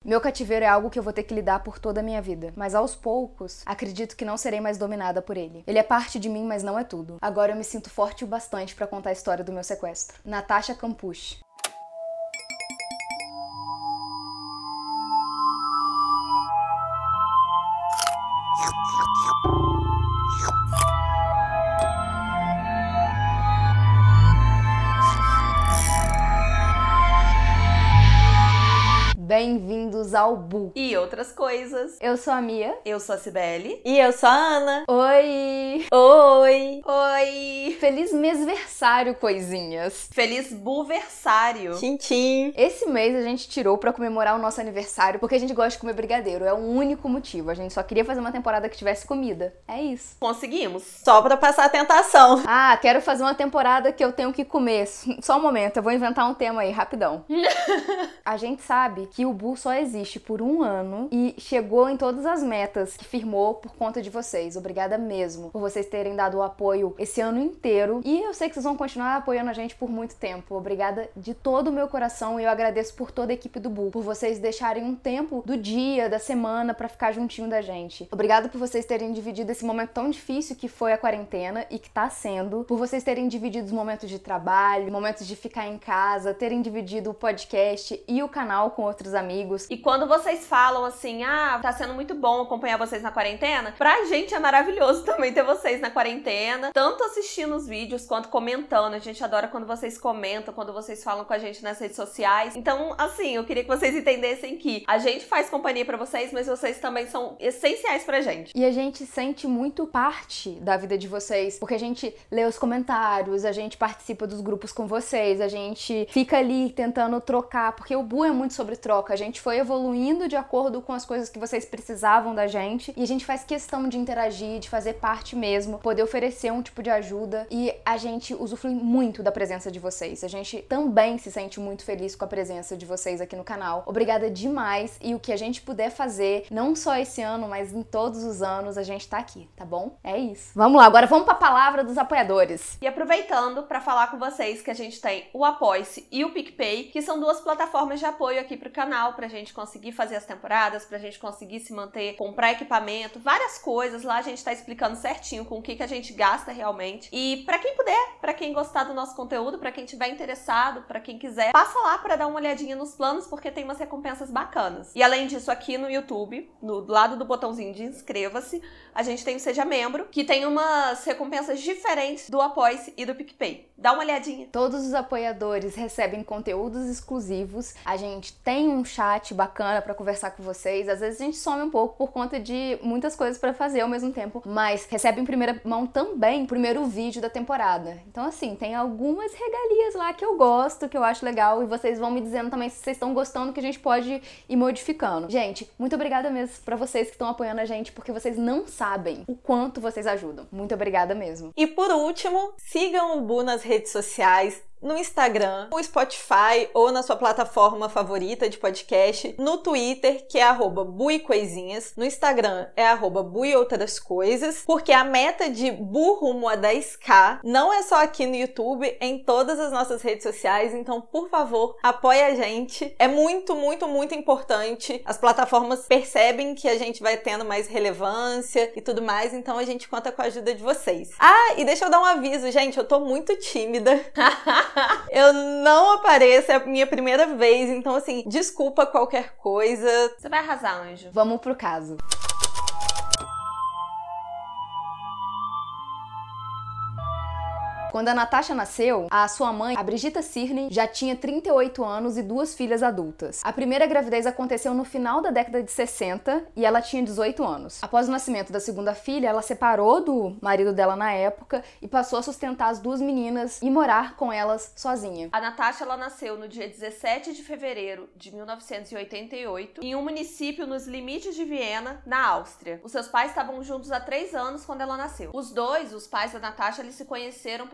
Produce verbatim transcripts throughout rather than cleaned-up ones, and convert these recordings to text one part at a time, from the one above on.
Meu cativeiro é algo que eu vou ter que lidar por toda a minha vida, mas aos poucos, acredito que não serei mais dominada por ele. Ele é parte de mim, mas não é tudo. Agora eu me sinto forte o bastante pra contar a história do meu sequestro. Natasha Campuche. Bem-vindos ao Bu e outras coisas. Eu sou a Mia. Eu sou a Cibele. E eu sou a Ana. Oi! Oi! Oi! Feliz mêsversário, coisinhas! Feliz buversário! Tchim, tchim! Esse mês a gente tirou pra comemorar o nosso aniversário porque a gente gosta de comer brigadeiro. É o único motivo. A gente só queria fazer uma temporada que tivesse comida. É isso. Conseguimos. Só pra passar a tentação. Ah, quero fazer uma temporada que eu tenho que comer. Só um momento, eu vou inventar um tema aí, rapidão. A gente sabe que o Bu só existe por um ano e chegou em todas as metas que firmou por conta de vocês. Obrigada mesmo por vocês terem dado o apoio esse ano inteiro. E eu sei que vocês vão continuar apoiando a gente por muito tempo. Obrigada de todo o meu coração e eu agradeço por toda a equipe do Bu, por vocês deixarem um tempo do dia, da semana pra ficar juntinho da gente. Obrigada por vocês terem dividido esse momento tão difícil que foi a quarentena e que tá sendo, por vocês terem dividido os momentos de trabalho, momentos de ficar em casa, terem dividido o podcast e o canal com outros amigos. E quando vocês falam assim, ah, tá sendo muito bom acompanhar vocês na quarentena, pra gente é maravilhoso também ter vocês na quarentena, tanto assistindo os vídeos quanto comentando. A gente adora quando vocês comentam, quando vocês falam com a gente nas redes sociais. Então, assim, eu queria que vocês entendessem que a gente faz companhia pra vocês, mas vocês também são essenciais pra gente. E a gente sente muito parte da vida de vocês, porque a gente lê os comentários, a gente participa dos grupos com vocês, a gente fica ali tentando trocar, porque o Bu é muito sobre troca. A gente foi evoluindo de acordo com as coisas que vocês precisavam da gente e a gente faz questão de interagir, de fazer parte mesmo, poder oferecer um tipo de ajuda e a gente usufrui muito da presença de vocês. A gente também se sente muito feliz com a presença de vocês aqui no canal. Obrigada demais e o que a gente puder fazer, não só esse ano, mas em todos os anos, a gente tá aqui, tá bom? É isso. Vamos lá, agora vamos pra palavra dos apoiadores. E aproveitando pra falar com vocês que a gente tem o Apoia-se e o PicPay, que são duas plataformas de apoio aqui pro canal, pra gente conseguir fazer as temporadas, pra gente conseguir se manter, comprar equipamento, várias coisas. Lá a gente tá explicando certinho com o que, que a gente gasta realmente. E pra quem puder, pra quem gostar do nosso conteúdo, pra quem tiver interessado, pra quem quiser, passa lá pra dar uma olhadinha nos planos, porque tem umas recompensas bacanas. E além disso, aqui no YouTube, no lado do botãozinho de inscreva-se, a gente tem o Seja Membro, que tem umas recompensas diferentes do Apoia-se e do PicPay. Dá uma olhadinha. Todos os apoiadores recebem conteúdos exclusivos, a gente tem um chat bacana pra conversar com vocês, às vezes a gente some um pouco por conta de muitas coisas pra fazer ao mesmo tempo, mas recebe em primeira mão também o primeiro vídeo da temporada. Então assim, tem algumas regalias lá que eu gosto, que eu acho legal e vocês vão me dizendo também se vocês estão gostando, que a gente pode ir modificando. Gente, muito obrigada mesmo pra vocês que estão apoiando a gente, porque vocês não sabem o quanto vocês ajudam. Muito obrigada mesmo. E por último, sigam o Bu nas redes sociais, no Instagram, no Spotify ou na sua plataforma favorita de podcast, no Twitter, que é arroba buicoisinhas, no Instagram é arroba buiotrascoisas, porque a meta de Bu rumo a dez k não é só aqui no YouTube, é em todas as nossas redes sociais, então, por favor, apoie a gente. É muito, muito, muito importante. As plataformas percebem que a gente vai tendo mais relevância e tudo mais, então a gente conta com a ajuda de vocês. Ah, e deixa eu dar um aviso, gente, eu tô muito tímida. Eu não apareço, é a minha primeira vez, então assim, desculpa qualquer coisa. Você vai arrasar, anjo. Vamos pro caso. Quando a Natasha nasceu, a sua mãe, a Brigitta Cirne, já tinha trinta e oito anos e duas filhas adultas. A primeira gravidez aconteceu no final da década de sessenta e ela tinha dezoito anos. Após o nascimento da segunda filha, ela separou do marido dela na época e passou a sustentar as duas meninas e morar com elas sozinha. A Natasha, ela nasceu no dia dezessete de fevereiro de mil novecentos e oitenta e oito em um município nos limites de Viena, na Áustria. Os seus pais estavam juntos há três anos quando ela nasceu. Os dois, os pais da Natasha, eles se conheceram por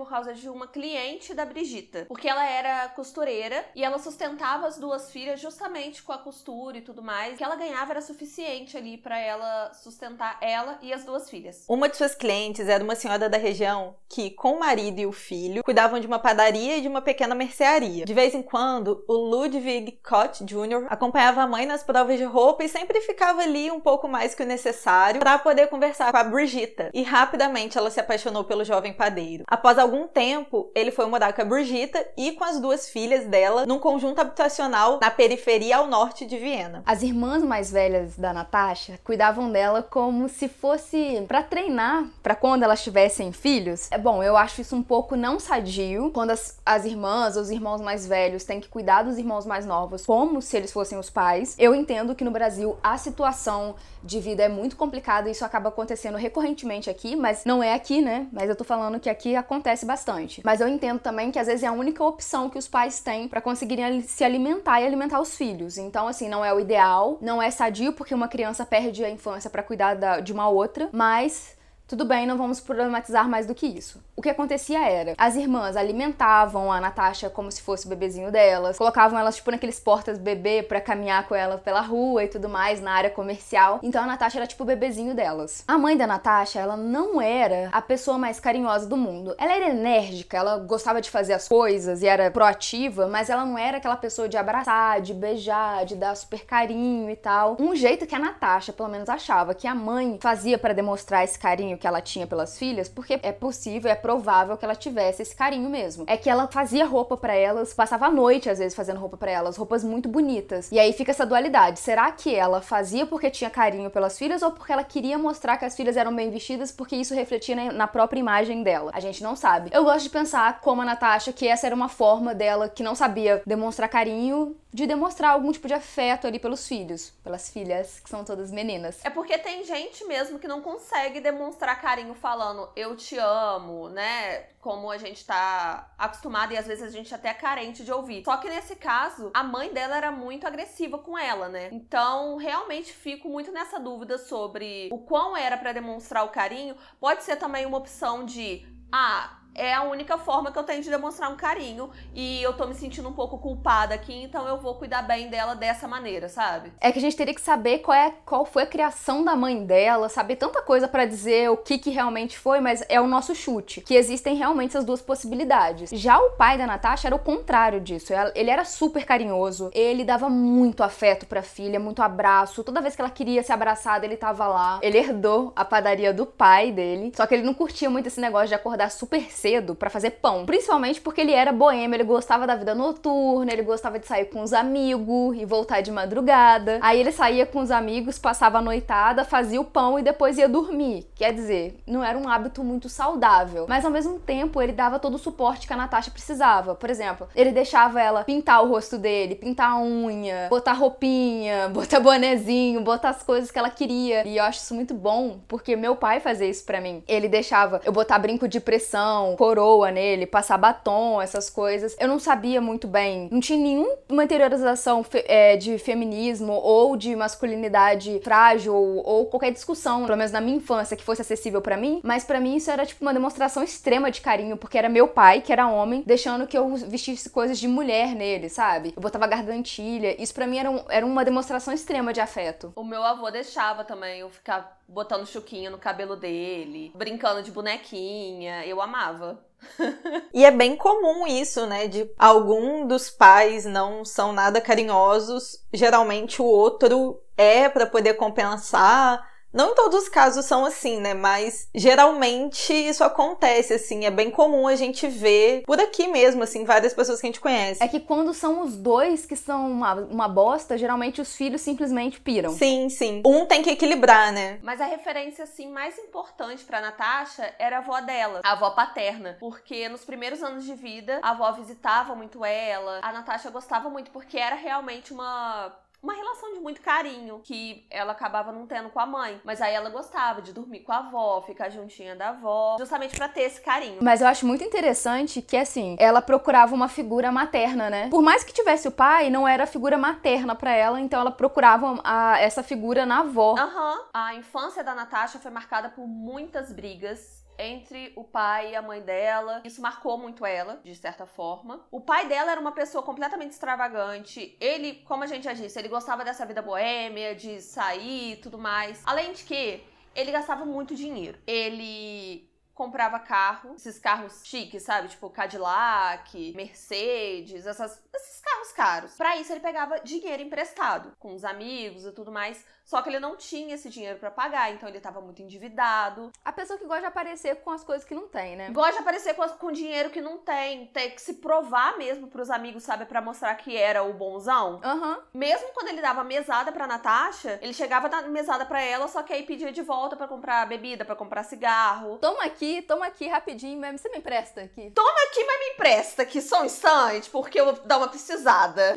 por causa de uma cliente da Brigitta, porque ela era costureira e ela sustentava as duas filhas justamente com a costura e tudo mais. O que ela ganhava era suficiente ali pra ela sustentar ela e as duas filhas. Uma de suas clientes era uma senhora da região que, com o marido e o filho, cuidavam de uma padaria e de uma pequena mercearia. De vez em quando, o Ludwig Kott Júnior acompanhava a mãe nas provas de roupa e sempre ficava ali um pouco mais que o necessário para poder conversar com a Brigitta. E rapidamente ela se apaixonou pelo jovem padeiro. Após algum tempo, ele foi morar com a Brigitta e com as duas filhas dela num conjunto habitacional na periferia ao norte de Viena. As irmãs mais velhas da Natasha cuidavam dela como se fosse pra treinar pra quando elas tivessem filhos. É bom, eu acho isso um pouco não sadio, quando as, as irmãs ou os irmãos mais velhos têm que cuidar dos irmãos mais novos como se eles fossem os pais. Eu entendo que no Brasil a situação de vida é muito complicada e isso acaba acontecendo recorrentemente aqui, mas não é aqui, né? Mas eu tô falando que aqui acontece bastante. Mas eu entendo também que às vezes é a única opção que os pais têm pra conseguirem se alimentar e alimentar os filhos. Então, assim, não é o ideal, não é sadio porque uma criança perde a infância pra cuidar da, de uma outra, mas tudo bem, não vamos problematizar mais do que isso. O que acontecia era, as irmãs alimentavam a Natasha como se fosse o bebezinho delas, colocavam elas tipo naqueles portas-bebê pra caminhar com ela pela rua e tudo mais, na área comercial. Então a Natasha era tipo o bebezinho delas. A mãe da Natasha, ela não era a pessoa mais carinhosa do mundo. Ela era enérgica, ela gostava de fazer as coisas e era proativa, mas ela não era aquela pessoa de abraçar, de beijar, de dar super carinho e tal. Um jeito que a Natasha, pelo menos, achava que a mãe fazia pra demonstrar esse carinho que ela tinha pelas filhas, porque é possível, é provável que ela tivesse esse carinho mesmo. É que ela fazia roupa pra elas, passava a noite às vezes fazendo roupa pra elas, roupas muito bonitas. E aí fica essa dualidade. Será que ela fazia porque tinha carinho pelas filhas ou porque ela queria mostrar que as filhas eram bem vestidas porque isso refletia na própria imagem dela? A gente não sabe. Eu gosto de pensar, como a Natasha, que essa era uma forma dela que não sabia demonstrar carinho, de demonstrar algum tipo de afeto ali pelos filhos, pelas filhas, que são todas meninas. É porque tem gente mesmo que não consegue demonstrar carinho falando eu te amo, né? Como a gente tá acostumado e às vezes a gente até é carente de ouvir. Só que nesse caso, a mãe dela era muito agressiva com ela, né? Então, realmente fico muito nessa dúvida sobre o quão era pra demonstrar o carinho. Pode ser também uma opção de, ah, é a única forma que eu tenho de demonstrar um carinho e eu tô me sentindo um pouco culpada aqui, então eu vou cuidar bem dela dessa maneira, sabe? É que a gente teria que saber qual, é, qual foi a criação da mãe dela, saber tanta coisa pra dizer o que que realmente foi, mas é o nosso chute, que existem realmente essas duas possibilidades. Já o pai da Natasha era o contrário disso, ele era super carinhoso, ele dava muito afeto pra filha, muito abraço, toda vez que ela queria ser abraçada, ele tava lá. Ele herdou a padaria do pai dele, só que ele não curtia muito esse negócio de acordar super cedo cedo pra fazer pão, principalmente porque ele era boêmio, ele gostava da vida noturna, ele gostava de sair com os amigos e voltar de madrugada. Aí ele saía com os amigos, passava a noitada, fazia o pão e depois ia dormir. Quer dizer, não era um hábito muito saudável, mas ao mesmo tempo ele dava todo o suporte que a Natasha precisava. Por exemplo, ele deixava ela pintar o rosto dele, pintar a unha, botar roupinha, botar bonezinho, botar as coisas que ela queria. E eu acho isso muito bom, porque meu pai fazia isso pra mim. Ele deixava eu botar brinco de pressão, coroa nele, passar batom, essas coisas. Eu não sabia muito bem, não tinha nenhuma interiorização fe- é, de feminismo ou de masculinidade frágil ou qualquer discussão, pelo menos na minha infância, que fosse acessível pra mim, mas pra mim isso era tipo uma demonstração extrema de carinho, porque era meu pai, que era homem, deixando que eu vestisse coisas de mulher nele, sabe? Eu botava gargantilha, isso pra mim era, um, era uma demonstração extrema de afeto. O meu avô deixava também eu ficar botando chuquinho no cabelo dele, brincando de bonequinha, eu amava. E é bem comum isso, né, de algum dos pais não são nada carinhosos, geralmente o outro é pra poder compensar. Não em todos os casos são assim, né? Mas geralmente isso acontece, assim. É bem comum a gente ver por aqui mesmo, assim, várias pessoas que a gente conhece. É que quando são os dois que são uma, uma bosta, geralmente os filhos simplesmente piram. Sim, sim. Um tem que equilibrar, né? Mas a referência, assim, mais importante pra Natasha era a avó dela, a avó paterna. Porque nos primeiros anos de vida, a avó visitava muito ela. A Natasha gostava muito porque era realmente uma... uma relação de muito carinho que ela acabava não tendo com a mãe. Mas aí ela gostava de dormir com a avó, ficar juntinha da avó, justamente pra ter esse carinho. Mas eu acho muito interessante que, assim, ela procurava uma figura materna, né? Por mais que tivesse o pai, não era a figura materna pra ela, então ela procurava a, essa figura na avó. Aham. Uhum. A infância da Natasha foi marcada por muitas brigas entre o pai e a mãe dela. Isso marcou muito ela, de certa forma. O pai dela era uma pessoa completamente extravagante. Ele, como a gente já disse, ele gostava dessa vida boêmia, de sair e tudo mais. Além de que ele gastava muito dinheiro. Ele comprava carro, esses carros chiques, sabe? Tipo Cadillac, Mercedes, essas, esses carros caros. Pra isso ele pegava dinheiro emprestado com os amigos e tudo mais. Só que ele não tinha esse dinheiro pra pagar, então ele tava muito endividado. A pessoa que gosta de aparecer com as coisas que não tem, né? Gosta de aparecer com, com dinheiro que não tem. Tem que se provar mesmo pros amigos, sabe? Pra mostrar que era o bonzão. Aham. Uhum. Mesmo quando ele dava mesada pra Natasha, ele chegava na mesada pra ela, só que aí pedia de volta pra comprar bebida, pra comprar cigarro. Toma aqui, toma aqui rapidinho mesmo. Você me empresta aqui? Toma aqui, mas me empresta aqui só um instante, porque eu vou dar uma precisada.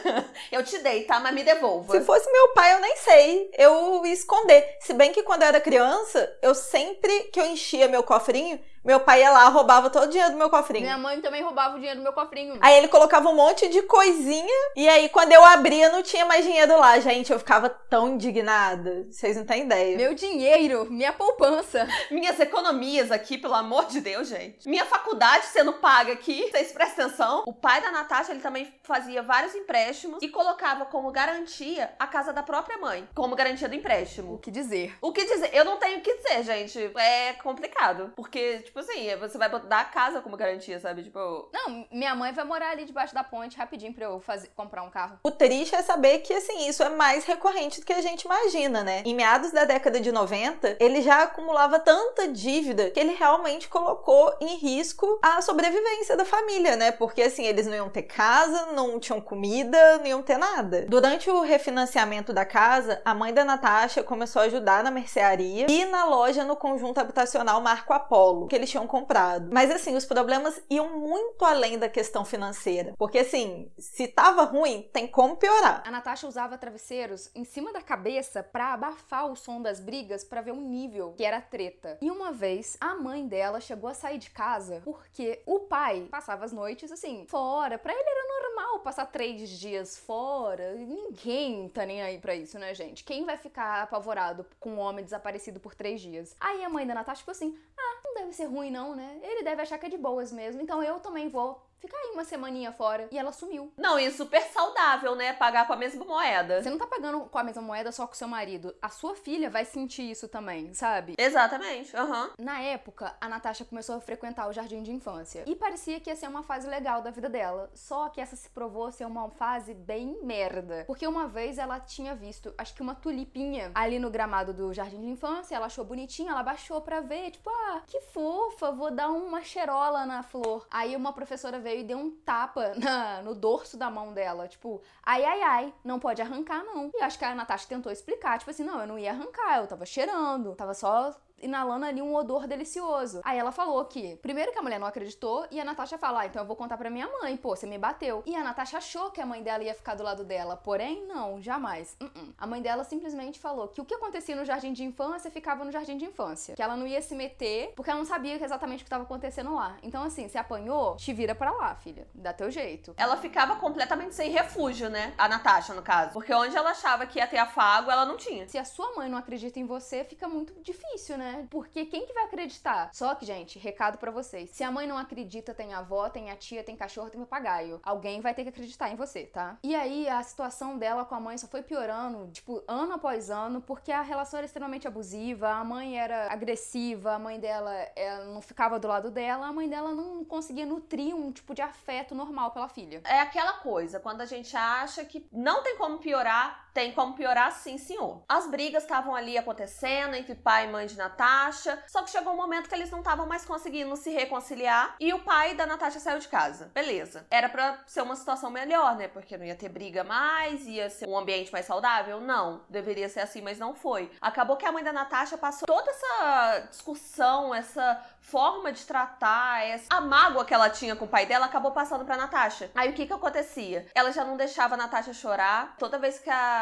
Eu te dei, tá? Mas me devolva. Se fosse meu pai, eu nem sei. Eu ia esconder. Se bem que quando eu era criança, eu sempre que eu enchia meu cofrinho, meu pai ia lá, roubava todo o dinheiro do meu cofrinho. Minha mãe também roubava o dinheiro do meu cofrinho. Aí ele colocava um monte de coisinha, e aí quando eu abria, não tinha mais dinheiro lá. Gente, eu ficava tão indignada. Vocês não têm ideia. Meu dinheiro, minha poupança. Minhas economias aqui, pelo amor de Deus, gente. Minha faculdade sendo paga aqui, vocês prestem atenção. O pai da Natasha, ele também fazia vários empréstimos e colocava como garantia a casa da própria mãe, como garantia do empréstimo. O que dizer? O que dizer? Eu não tenho o que dizer, gente. É complicado. Porque, tipo assim, você vai dar a casa como garantia, sabe? Tipo... Não, minha mãe vai morar ali debaixo da ponte rapidinho pra eu fazer, comprar um carro. O triste é saber que, assim, isso é mais recorrente do que a gente imagina, né? Em meados da década de noventa, ele já acumulava tanta dívida que ele realmente colocou em risco a sobrevivência da família, né? Porque, assim, eles não iam ter casa, não tinham comida, não iam ter nada. Durante o refinanciamento da casa, a mãe da Natasha começou a ajudar na mercearia e na loja no conjunto habitacional Marco Apolo, que eles tinham comprado. Mas, assim, os problemas iam muito além da questão financeira. Porque, assim, se tava ruim, tem como piorar. A Natasha usava travesseiros em cima da cabeça pra abafar o som das brigas pra ver o nível que era treta. E uma vez, a mãe dela chegou a sair de casa porque o pai passava as noites, assim, fora. Pra ele era normal passar três dias fora. Ninguém tá nem aí pra isso, né, gente? Quem vai ficar apavorado com um homem desaparecido por três dias? Aí a mãe da Natasha ficou assim, ah, não deve ser ruim não, né? Ele deve achar que é de boas mesmo, então eu também vou ficar aí uma semaninha fora. E ela sumiu. Não, e super saudável, né? Pagar com a mesma moeda. Você não tá pagando com a mesma moeda só com o seu marido. A sua filha vai sentir isso também, sabe? Exatamente, aham. Uhum. Na época, a Natasha começou a frequentar o jardim de infância. E parecia que ia ser uma fase legal da vida dela. Só que essa se provou ser uma fase bem merda. Porque uma vez ela tinha visto, acho que uma tulipinha ali no gramado do jardim de infância. Ela achou bonitinha, ela baixou pra ver. Tipo, ah, que fofa, vou dar uma cheirola na flor. Aí uma professora veio e deu um tapa na, no dorso da mão dela, tipo, ai, ai, ai, não pode arrancar, não. E acho que a Natasha tentou explicar, tipo assim, não, eu não ia arrancar, eu tava cheirando, tava só inalando ali um odor delicioso. Aí ela falou que, primeiro que a mulher não acreditou, e a Natasha falou, ah, então eu vou contar pra minha mãe, pô, você me bateu. E a Natasha achou que a mãe dela ia ficar do lado dela, porém, não, jamais. Uh-uh. A mãe dela simplesmente falou que o que acontecia no jardim de infância ficava no jardim de infância, que ela não ia se meter, porque ela não sabia exatamente o que estava acontecendo lá. Então, assim, se apanhou, te vira pra lá, filha, dá teu jeito. Ela ficava completamente sem refúgio, né? A Natasha, no caso. Porque onde ela achava que ia ter afago, ela não tinha. Se a sua mãe não acredita em você, fica muito difícil, né? Porque quem que vai acreditar? Só que, gente, recado pra vocês. Se a mãe não acredita, tem a avó, tem a tia, tem cachorro, tem papagaio. Alguém vai ter que acreditar em você, tá? E aí, a situação dela com a mãe só foi piorando, tipo, ano após ano, porque a relação era extremamente abusiva, a mãe era agressiva, a mãe dela ela não ficava do lado dela, a mãe dela não conseguia nutrir um tipo de afeto normal pela filha. É aquela coisa, quando a gente acha que não tem como piorar, tem como piorar sim, senhor. As brigas estavam ali acontecendo entre pai e mãe de Natasha, só que chegou um momento que eles não estavam mais conseguindo se reconciliar e o pai da Natasha saiu de casa. Beleza. Era pra ser uma situação melhor, né? Porque não ia ter briga mais, ia ser um ambiente mais saudável? Não. Deveria ser assim, mas não foi. Acabou que a mãe da Natasha passou toda essa discussão, essa forma de tratar, essa... a mágoa que ela tinha com o pai dela acabou passando pra Natasha. Aí o que que acontecia? Ela já não deixava a Natasha chorar. Toda vez que a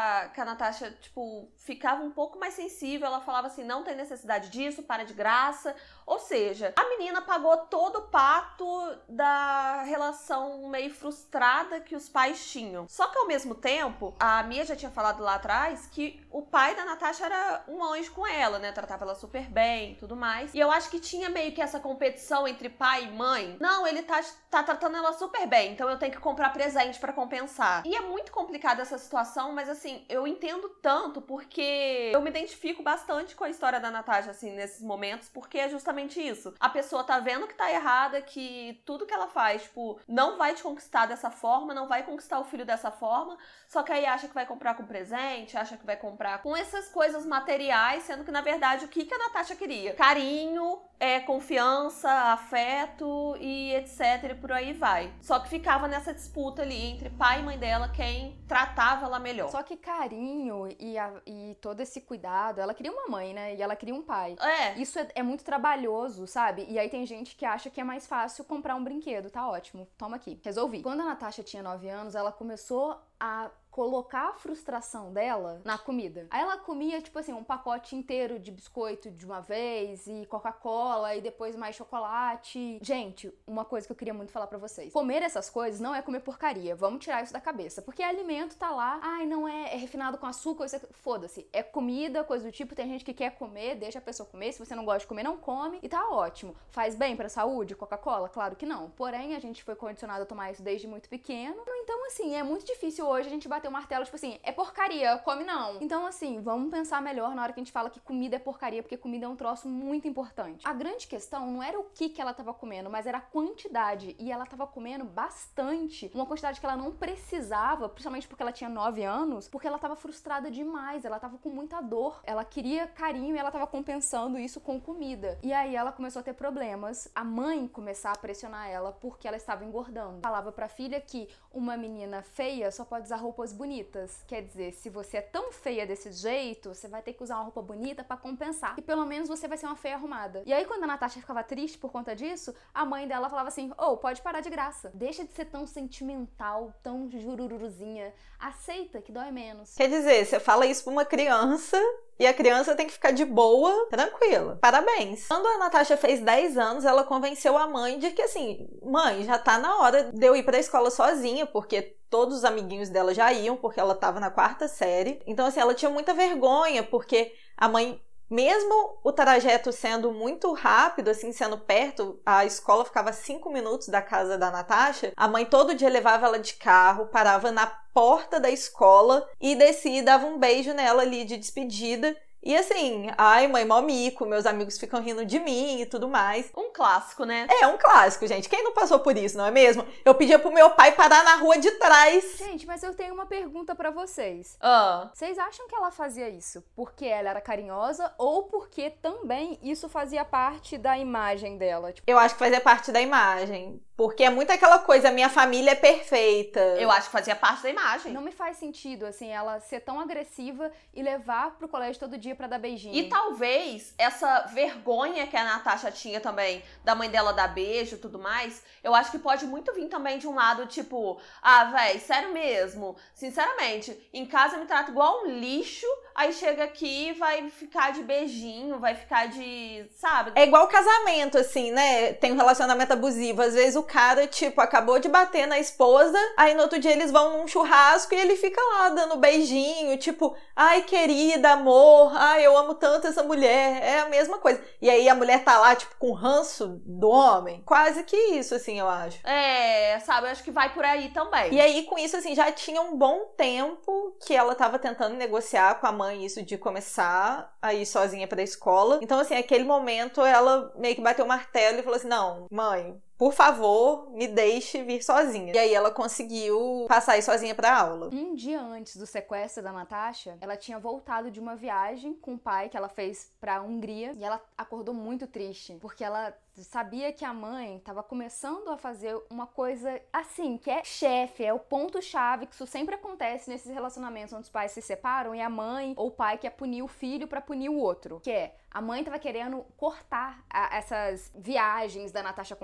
a, que a Natasha, tipo, ficava um pouco mais sensível. Ela falava assim, não tem necessidade disso, para de graça. Ou seja, a menina pagou todo o pato da relação meio frustrada que os pais tinham. Só que ao mesmo tempo, a Mia já tinha falado lá atrás que o pai da Natasha era um anjo com ela, né? Tratava ela super bem e tudo mais. E eu acho que tinha meio que essa competição entre pai e mãe. Não, ele tá, tá tratando ela super bem, então eu tenho que comprar presente pra compensar. E é muito complicada essa situação, mas assim, eu entendo tanto porque eu me identifico bastante com a história da Natasha, assim, nesses momentos, porque é justamente isso. A pessoa tá vendo que tá errada, que tudo que ela faz, tipo, não vai te conquistar dessa forma, não vai conquistar o filho dessa forma, só que aí acha que vai comprar com presente, acha que vai comprar com essas coisas materiais, sendo que, na verdade, o que, que a Natasha queria? Carinho, é, confiança, afeto e etc, e por aí vai. Só que ficava nessa disputa ali entre pai e mãe dela, quem tratava ela melhor. Só que carinho e, a, e todo esse cuidado, ela queria uma mãe, né? E ela queria um pai. É. Isso é, é muito trabalhoso, sabe? E aí tem gente que acha que é mais fácil comprar um brinquedo. Tá ótimo, toma aqui. Resolvi. Quando a Natasha tinha nove anos, ela começou a colocar a frustração dela na comida. Aí ela comia, tipo assim, um pacote inteiro de biscoito de uma vez, e Coca-Cola, e depois mais chocolate. Gente, uma coisa que eu queria muito falar pra vocês. Comer essas coisas não é comer porcaria. Vamos tirar isso da cabeça. Porque alimento tá lá, ai, não é, é refinado com açúcar, isso é... foda-se. É comida, coisa do tipo, tem gente que quer comer, deixa a pessoa comer. Se você não gosta de comer, não come. E tá ótimo. Faz bem pra saúde, Coca-Cola? Claro que não. Porém, a gente foi condicionado a tomar isso desde muito pequeno. Então, assim, é muito difícil hoje a gente bater o martelo, tipo assim, é porcaria, come não. Então, assim, vamos pensar melhor na hora que a gente fala que comida é porcaria, porque comida é um troço muito importante. A grande questão não era o que que ela tava comendo, mas era a quantidade. E ela tava comendo bastante, uma quantidade que ela não precisava, principalmente porque ela tinha nove anos, porque ela tava frustrada demais, ela tava com muita dor. Ela queria carinho e ela tava compensando isso com comida. E aí ela começou a ter problemas, a mãe começar a pressionar ela porque ela estava engordando. Falava pra filha que uma menina feia só pode usar roupas bonitas. Quer dizer, se você é tão feia desse jeito, você vai ter que usar uma roupa bonita pra compensar. E pelo menos você vai ser uma feia arrumada. E aí, quando a Natasha ficava triste por conta disso, a mãe dela falava assim, ô, oh, pode parar de graça. Deixa de ser tão sentimental, tão jururuzinha. Aceita que dói menos. Quer dizer, você fala isso pra uma criança... E a criança tem que ficar de boa, tranquila. Parabéns. Quando a Natasha fez dez anos, ela convenceu a mãe de que, assim, mãe, já tá na hora de eu ir pra escola sozinha, porque todos os amiguinhos dela já iam, porque ela tava na quarta série. Então, assim, ela tinha muita vergonha, porque a mãe... Mesmo o trajeto sendo muito rápido, assim, sendo perto, a escola ficava a cinco minutos da casa da Natasha, a mãe todo dia levava ela de carro, parava na porta da escola e descia e dava um beijo nela ali de despedida. E assim, ai mãe, mó mico, meus amigos ficam rindo de mim e tudo mais. Um clássico, né? É, um clássico, gente. Quem não passou por isso, não é mesmo? Eu pedia pro meu pai parar na rua de trás. Gente, mas eu tenho uma pergunta pra vocês. Ah. Vocês acham que ela fazia isso porque ela era carinhosa ou porque também isso fazia parte da imagem dela? Tipo... Eu acho que fazia parte da imagem. Porque é muito aquela coisa, minha família é perfeita. Eu acho que fazia parte da imagem. Não me faz sentido, assim, ela ser tão agressiva e levar pro colégio todo dia pra dar beijinho. E talvez essa vergonha que a Natasha tinha também, da mãe dela dar beijo e tudo mais, eu acho que pode muito vir também de um lado, tipo, ah, véi, sério mesmo, sinceramente, em casa eu me trato igual um lixo, aí chega aqui e vai ficar de beijinho, vai ficar de, sabe? É igual casamento, assim, né? Tem um relacionamento abusivo. Às vezes o cara, tipo, acabou de bater na esposa, aí no outro dia eles vão num churrasco e ele fica lá dando beijinho, tipo, ai, querida, amor, ai, eu amo tanto essa mulher. É a mesma coisa. E aí a mulher tá lá, tipo, com ranço do homem. Quase que isso, assim, eu acho. É, sabe? Eu acho que vai por aí também. E aí, com isso, assim, já tinha um bom tempo que ela tava tentando negociar com a mãe isso de começar a ir sozinha pra escola. Então, assim, naquele momento, ela meio que bateu o martelo e falou assim, não, mãe, por favor, me deixe vir sozinha. E aí ela conseguiu passar aí sozinha pra aula. Um dia antes do sequestro da Natasha, ela tinha voltado de uma viagem com o pai que ela fez pra Hungria. E ela acordou muito triste, porque ela sabia que a mãe tava começando a fazer uma coisa assim, que é chefe, é o ponto-chave, que isso sempre acontece nesses relacionamentos onde os pais se separam e a mãe ou o pai quer punir o filho pra punir o outro. Que é, a mãe tava querendo cortar a, essas viagens da Natasha com o pai,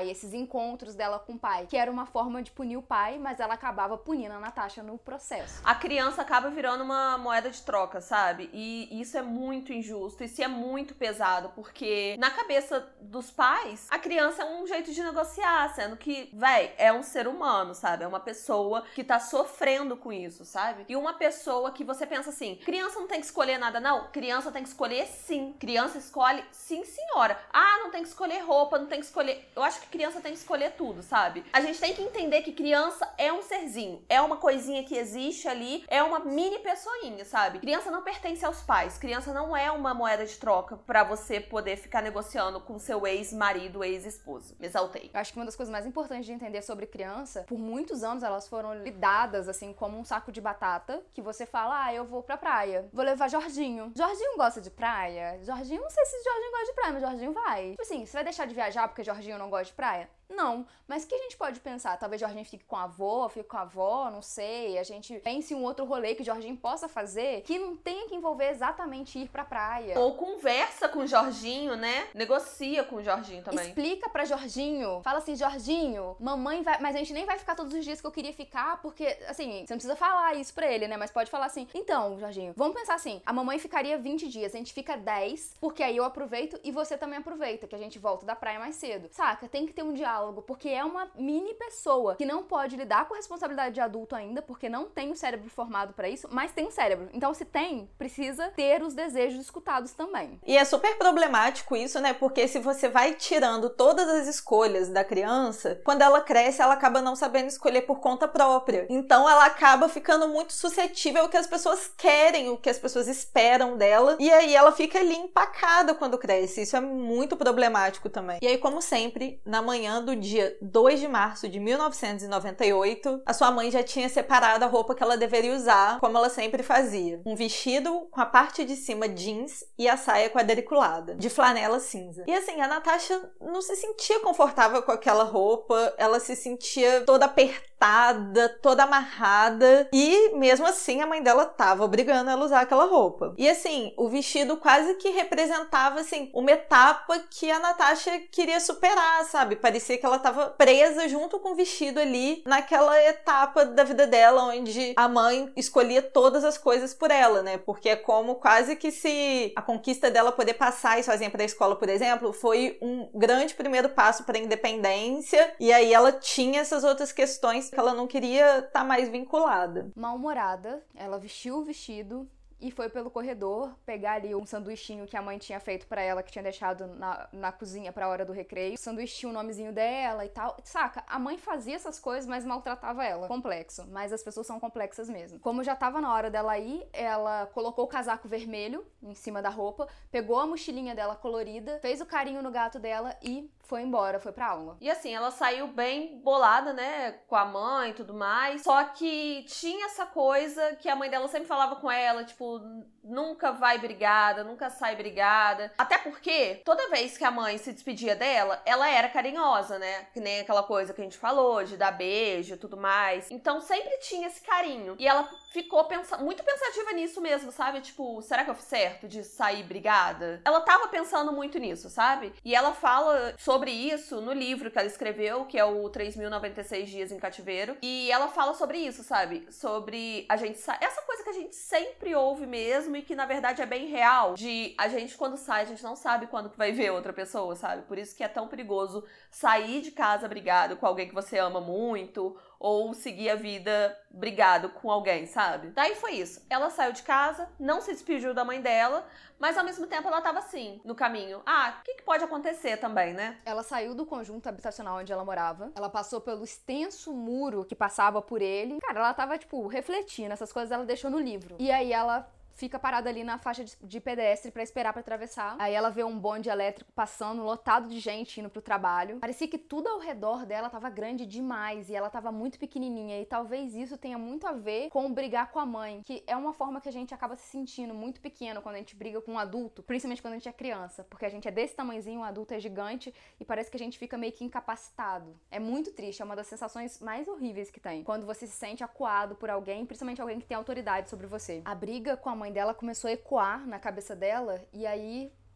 pai, esses encontros dela com o pai, que era uma forma de punir o pai, mas ela acabava punindo a Natasha no processo. A criança acaba virando uma moeda de troca, sabe? E isso é muito injusto, isso é muito pesado, porque na cabeça dos pais, a criança é um jeito de negociar, sendo que, véi, é um ser humano, sabe? É uma pessoa que tá sofrendo com isso, sabe? E uma pessoa que você pensa assim, criança não tem que escolher nada, não. Criança tem que escolher sim. Criança escolhe sim, senhora. Ah, não tem que escolher roupa, não tem que escolher... Eu acho que criança tem que escolher tudo, sabe? A gente tem que entender que criança é um serzinho, é uma coisinha que existe ali, é uma mini pessoinha, sabe? Criança não pertence aos pais, criança não é uma moeda de troca pra você poder ficar negociando com seu ex-marido, ex-esposo. Me exaltei. Eu acho que uma das coisas mais importantes de entender sobre criança, por muitos anos elas foram lidadas assim como um saco de batata, que você fala, ah, eu vou pra praia, vou levar Jorginho. Jorginho gosta de praia? Jorginho, não sei se Jorginho gosta de praia, mas Jorginho vai. Tipo assim, você vai deixar de viajar porque Jorginho não gosta de praia? Não, mas o que a gente pode pensar? Talvez Jorginho fique com a avó, fique com a avó, não sei. A gente pense em um outro rolê que Jorginho possa fazer que não tenha que envolver exatamente ir pra praia. Ou conversa com o Jorginho, né? Negocia com o Jorginho também. Explica pra Jorginho. Fala assim, Jorginho, mamãe vai... Mas a gente nem vai ficar todos os dias que eu queria ficar, porque, assim, você não precisa falar isso pra ele, né? Mas pode falar assim, então, Jorginho, vamos pensar assim, a mamãe ficaria vinte dias, a gente fica dez, porque aí eu aproveito e você também aproveita, que a gente volta da praia mais cedo. Saca? Tem que ter um diálogo. Porque é uma mini pessoa que não pode lidar com a responsabilidade de adulto ainda, porque não tem o cérebro formado pra isso, mas tem o cérebro. Então, se tem, precisa ter os desejos escutados também. E é super problemático isso, né? Porque se você vai tirando todas as escolhas da criança, quando ela cresce, ela acaba não sabendo escolher por conta própria. Então, ela acaba ficando muito suscetível ao que as pessoas querem, o que as pessoas esperam dela. E aí, ela fica ali empacada quando cresce. Isso é muito problemático também. E aí, como sempre, na manhã do dia dois de março de mil novecentos e noventa e oito, a sua mãe já tinha separado a roupa que ela deveria usar, como ela sempre fazia. Um vestido com a parte de cima jeans e a saia quadriculada, de flanela cinza. E assim, a Natasha não se sentia confortável com aquela roupa, ela se sentia toda apertada, toda amarrada, e mesmo assim a mãe dela tava obrigando ela a usar aquela roupa. E assim, o vestido quase que representava assim, uma etapa que a Natasha queria superar, sabe? Parecia que ela tava presa junto com o vestido ali naquela etapa da vida dela onde a mãe escolhia todas as coisas por ela, né? Porque é como quase que se a conquista dela poder passar e sozinha pra escola, por exemplo, foi um grande primeiro passo pra independência, e aí ela tinha essas outras questões que ela não queria estar mais vinculada. Mal-humorada, ela vestiu o vestido e foi pelo corredor pegar ali um sanduichinho que a mãe tinha feito pra ela, que tinha deixado na, na cozinha pra hora do recreio. O sanduíche tinha o nomezinho dela e tal. Saca? A mãe fazia essas coisas, mas maltratava ela. Complexo. Mas as pessoas são complexas mesmo. Como já tava na hora dela ir, ela colocou o casaco vermelho em cima da roupa, pegou a mochilinha dela colorida, fez o carinho no gato dela e foi embora, foi pra aula. E assim, ela saiu bem bolada, né, com a mãe e tudo mais, só que tinha essa coisa que a mãe dela sempre falava com ela, tipo, nunca vai brigada, nunca sai brigada. Até porque, toda vez que a mãe se despedia dela, ela era carinhosa, né, que nem aquela coisa que a gente falou, de dar beijo e tudo mais. Então, sempre tinha esse carinho. E ela ficou pensa- muito pensativa nisso mesmo, sabe? Tipo, será que eu fiz certo de sair brigada? Ela tava pensando muito nisso, sabe? E ela fala sobre isso no livro que ela escreveu, que é o três mil e noventa e seis Dias em Cativeiro. E ela fala sobre isso, sabe? Sobre a gente sa- essa coisa que a gente sempre ouve mesmo e que na verdade é bem real, de a gente quando sai, a gente não sabe quando que vai ver outra pessoa, sabe? Por isso que é tão perigoso sair de casa brigado com alguém que você ama muito, ou seguir a vida brigado com alguém, sabe? Daí foi isso. Ela saiu de casa, não se despediu da mãe dela, mas ao mesmo tempo ela tava assim, no caminho. Ah, o que, que pode acontecer também, né? Ela saiu do conjunto habitacional onde ela morava. Ela passou pelo extenso muro que passava por ele. Cara, ela tava, tipo, refletindo. Essas coisas ela deixou no livro. E aí ela fica parada ali na faixa de, de pedestre pra esperar pra atravessar. Aí ela vê um bonde elétrico passando, lotado de gente indo pro trabalho. Parecia que tudo ao redor dela tava grande demais e ela tava muito pequenininha. E talvez isso tenha muito a ver com brigar com a mãe, que é uma forma que a gente acaba se sentindo muito pequeno quando a gente briga com um adulto, principalmente quando a gente é criança, porque a gente é desse tamanhozinho, um adulto é gigante e parece que a gente fica meio que incapacitado. É muito triste, é uma das sensações mais horríveis que tem, quando você se sente acuado por alguém, principalmente alguém que tem autoridade sobre você. A briga com a mãe dela começou a ecoar na cabeça dela e aí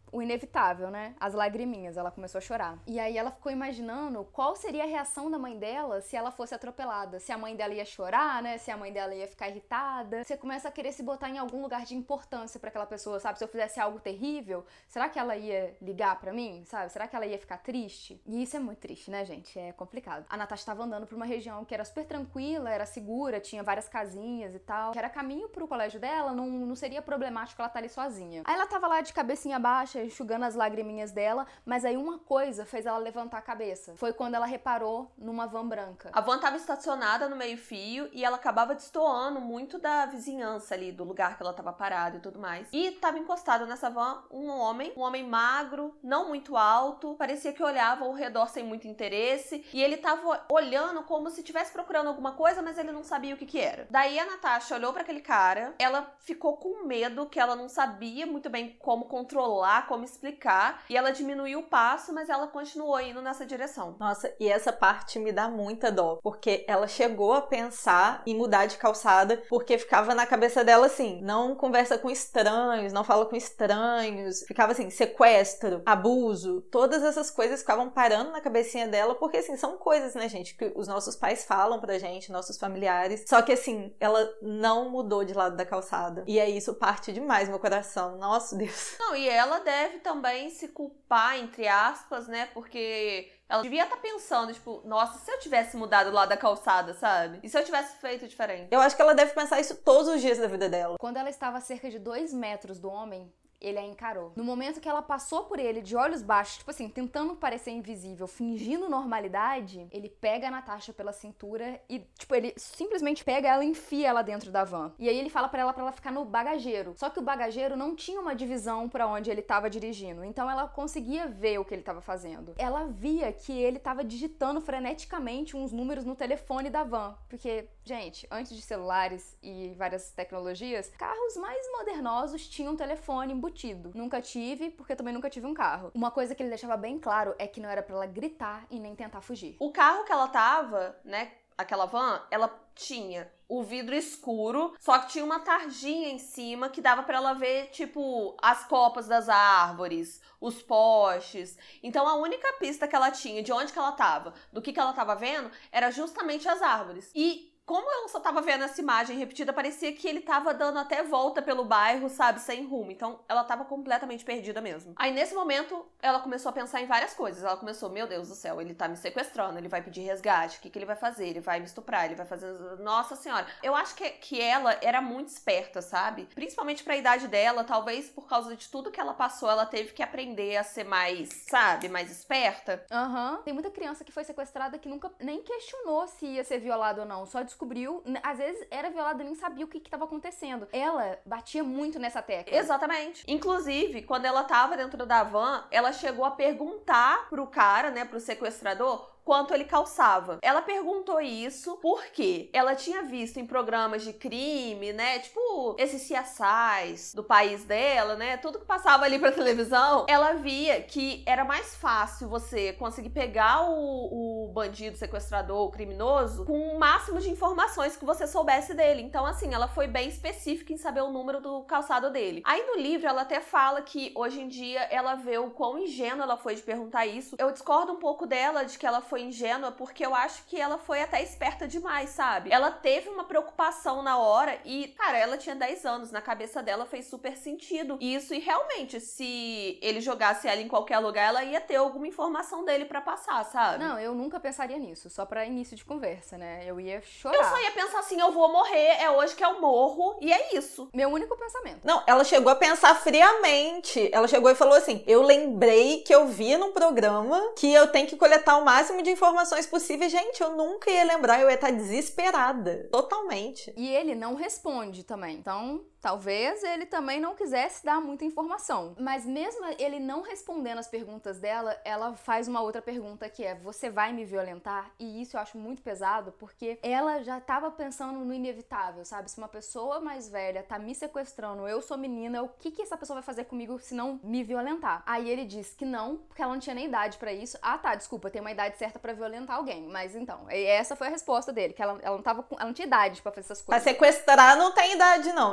o inevitável, né? As lagriminhas, ela começou a chorar. E aí ela ficou imaginando qual seria a reação da mãe dela se ela fosse atropelada. Se a mãe dela ia chorar, né? Se a mãe dela ia ficar irritada. Você começa a querer se botar em algum lugar de importância pra aquela pessoa, sabe? Se eu fizesse algo terrível, será que ela ia ligar pra mim, sabe? Será que ela ia ficar triste? E isso é muito triste, né, gente? É complicado. A Natasha tava andando por uma região que era super tranquila, era segura, tinha várias casinhas e tal, que era caminho pro colégio dela, não, não seria problemático ela estar ali sozinha. Aí ela tava lá de cabecinha baixa, enxugando as lagriminhas dela, mas aí uma coisa fez ela levantar a cabeça. Foi quando ela reparou numa van branca. A van tava estacionada no meio-fio e ela acabava destoando muito da vizinhança ali, do lugar que ela tava parada e tudo mais. E tava encostado nessa van um homem, um homem magro, não muito alto, parecia que olhava ao redor sem muito interesse, e ele tava olhando como se estivesse procurando alguma coisa, mas ele não sabia o que que era. Daí a Natasha olhou pra aquele cara, ela ficou com medo, que ela não sabia muito bem como controlar, como explicar, e ela diminuiu o passo, mas ela continuou indo nessa direção. Nossa, e essa parte me dá muita dó, porque ela chegou a pensar em mudar de calçada, porque ficava na cabeça dela assim, não conversa com estranhos, não fala com estranhos, ficava assim, sequestro, abuso, todas essas coisas ficavam parando na cabecinha dela, porque assim, são coisas, né, gente, que os nossos pais falam pra gente, nossos familiares, só que assim, ela não mudou de lado da calçada, e aí isso parte demais meu coração, nossa Deus. Não, e ela deve também se culpar, entre aspas, né, porque ela devia estar pensando, tipo, nossa, se eu tivesse mudado lá da calçada, sabe? E se eu tivesse feito diferente? Eu acho que ela deve pensar isso todos os dias da vida dela. Quando ela estava a cerca de dois metros do homem, ele a encarou. No momento que ela passou por ele de olhos baixos, tipo assim, tentando parecer invisível, fingindo normalidade, ele pega a Natasha pela cintura e, tipo, ele simplesmente pega ela e enfia ela dentro da van. E aí ele fala pra ela pra ela ficar no bagageiro. Só que o bagageiro não tinha uma divisão pra onde ele tava dirigindo, então ela conseguia ver o que ele tava fazendo. Ela via que ele tava digitando freneticamente uns números no telefone da van, porque, gente, antes de celulares e várias tecnologias, carros mais modernosos tinham telefone embutido. Nunca tive, porque eu também nunca tive um carro. Uma coisa que ele deixava bem claro é que não era pra ela gritar e nem tentar fugir. O carro que ela tava, né, aquela van, ela tinha o vidro escuro, só que tinha uma tarjinha em cima que dava pra ela ver, tipo, as copas das árvores, os postes. Então a única pista que ela tinha de onde que ela tava, do que que ela tava vendo, era justamente as árvores. E como eu só tava vendo essa imagem repetida, parecia que ele tava dando até volta pelo bairro, sabe, sem rumo. Então, ela tava completamente perdida mesmo. Aí, nesse momento, ela começou a pensar em várias coisas. Ela começou, meu Deus do céu, ele tá me sequestrando, ele vai pedir resgate, o que que ele vai fazer? Ele vai me estuprar, ele vai fazer... Nossa Senhora. Eu acho que, que ela era muito esperta, sabe? Principalmente pra idade dela, talvez por causa de tudo que ela passou, ela teve que aprender a ser mais, sabe, mais esperta. Aham. Uhum. Tem muita criança que foi sequestrada que nunca nem questionou se ia ser violada ou não, só descobriu, às vezes era violada e nem sabia o que estava acontecendo. Ela batia muito nessa tecla. Exatamente. Inclusive, quando ela tava dentro da van, ela chegou a perguntar pro cara, né, pro sequestrador, quanto ele calçava. Ela perguntou isso porque ela tinha visto em programas de crime, né, tipo esses C S Is do país dela, né, tudo que passava ali pra televisão, ela via que era mais fácil você conseguir pegar o, o bandido, sequestrador, o criminoso, com o máximo de informações que você soubesse dele. Então, assim, ela foi bem específica em saber o número do calçado dele. Aí no livro ela até fala que hoje em dia ela vê o quão ingênua ela foi de perguntar isso. Eu discordo um pouco dela de que ela foi ingênua, porque eu acho que ela foi até esperta demais, sabe? Ela teve uma preocupação na hora e, cara, ela tinha dez anos, na cabeça dela fez super sentido isso, e realmente, se ele jogasse ela em qualquer lugar, ela ia ter alguma informação dele pra passar, sabe? Não, eu nunca pensaria nisso, só pra início de conversa, né? Eu ia chorar. Eu só ia pensar assim, eu vou morrer, é hoje que eu morro, e é isso. Meu único pensamento. Não, ela chegou a pensar friamente. Ela chegou e falou assim, eu lembrei que eu vi num programa que eu tenho que coletar o máximo de informações possíveis. Gente, eu nunca ia lembrar, eu ia estar desesperada. Totalmente. E ele não responde também. Então, talvez ele também não quisesse dar muita informação. Mas mesmo ele não respondendo as perguntas dela, ela faz uma outra pergunta que é, você vai me violentar? E isso eu acho muito pesado, porque ela já tava pensando no inevitável, sabe? Se uma pessoa mais velha tá me sequestrando, eu sou menina, o que que essa pessoa vai fazer comigo se não me violentar? Aí ele diz que não, porque ela não tinha nem idade pra isso. Ah, tá, desculpa, tem uma idade certa pra violentar alguém. Mas então, essa foi a resposta dele, que ela, ela, não, tava com, ela não tinha idade pra fazer essas coisas. Pra sequestrar não tem idade não, né? Não.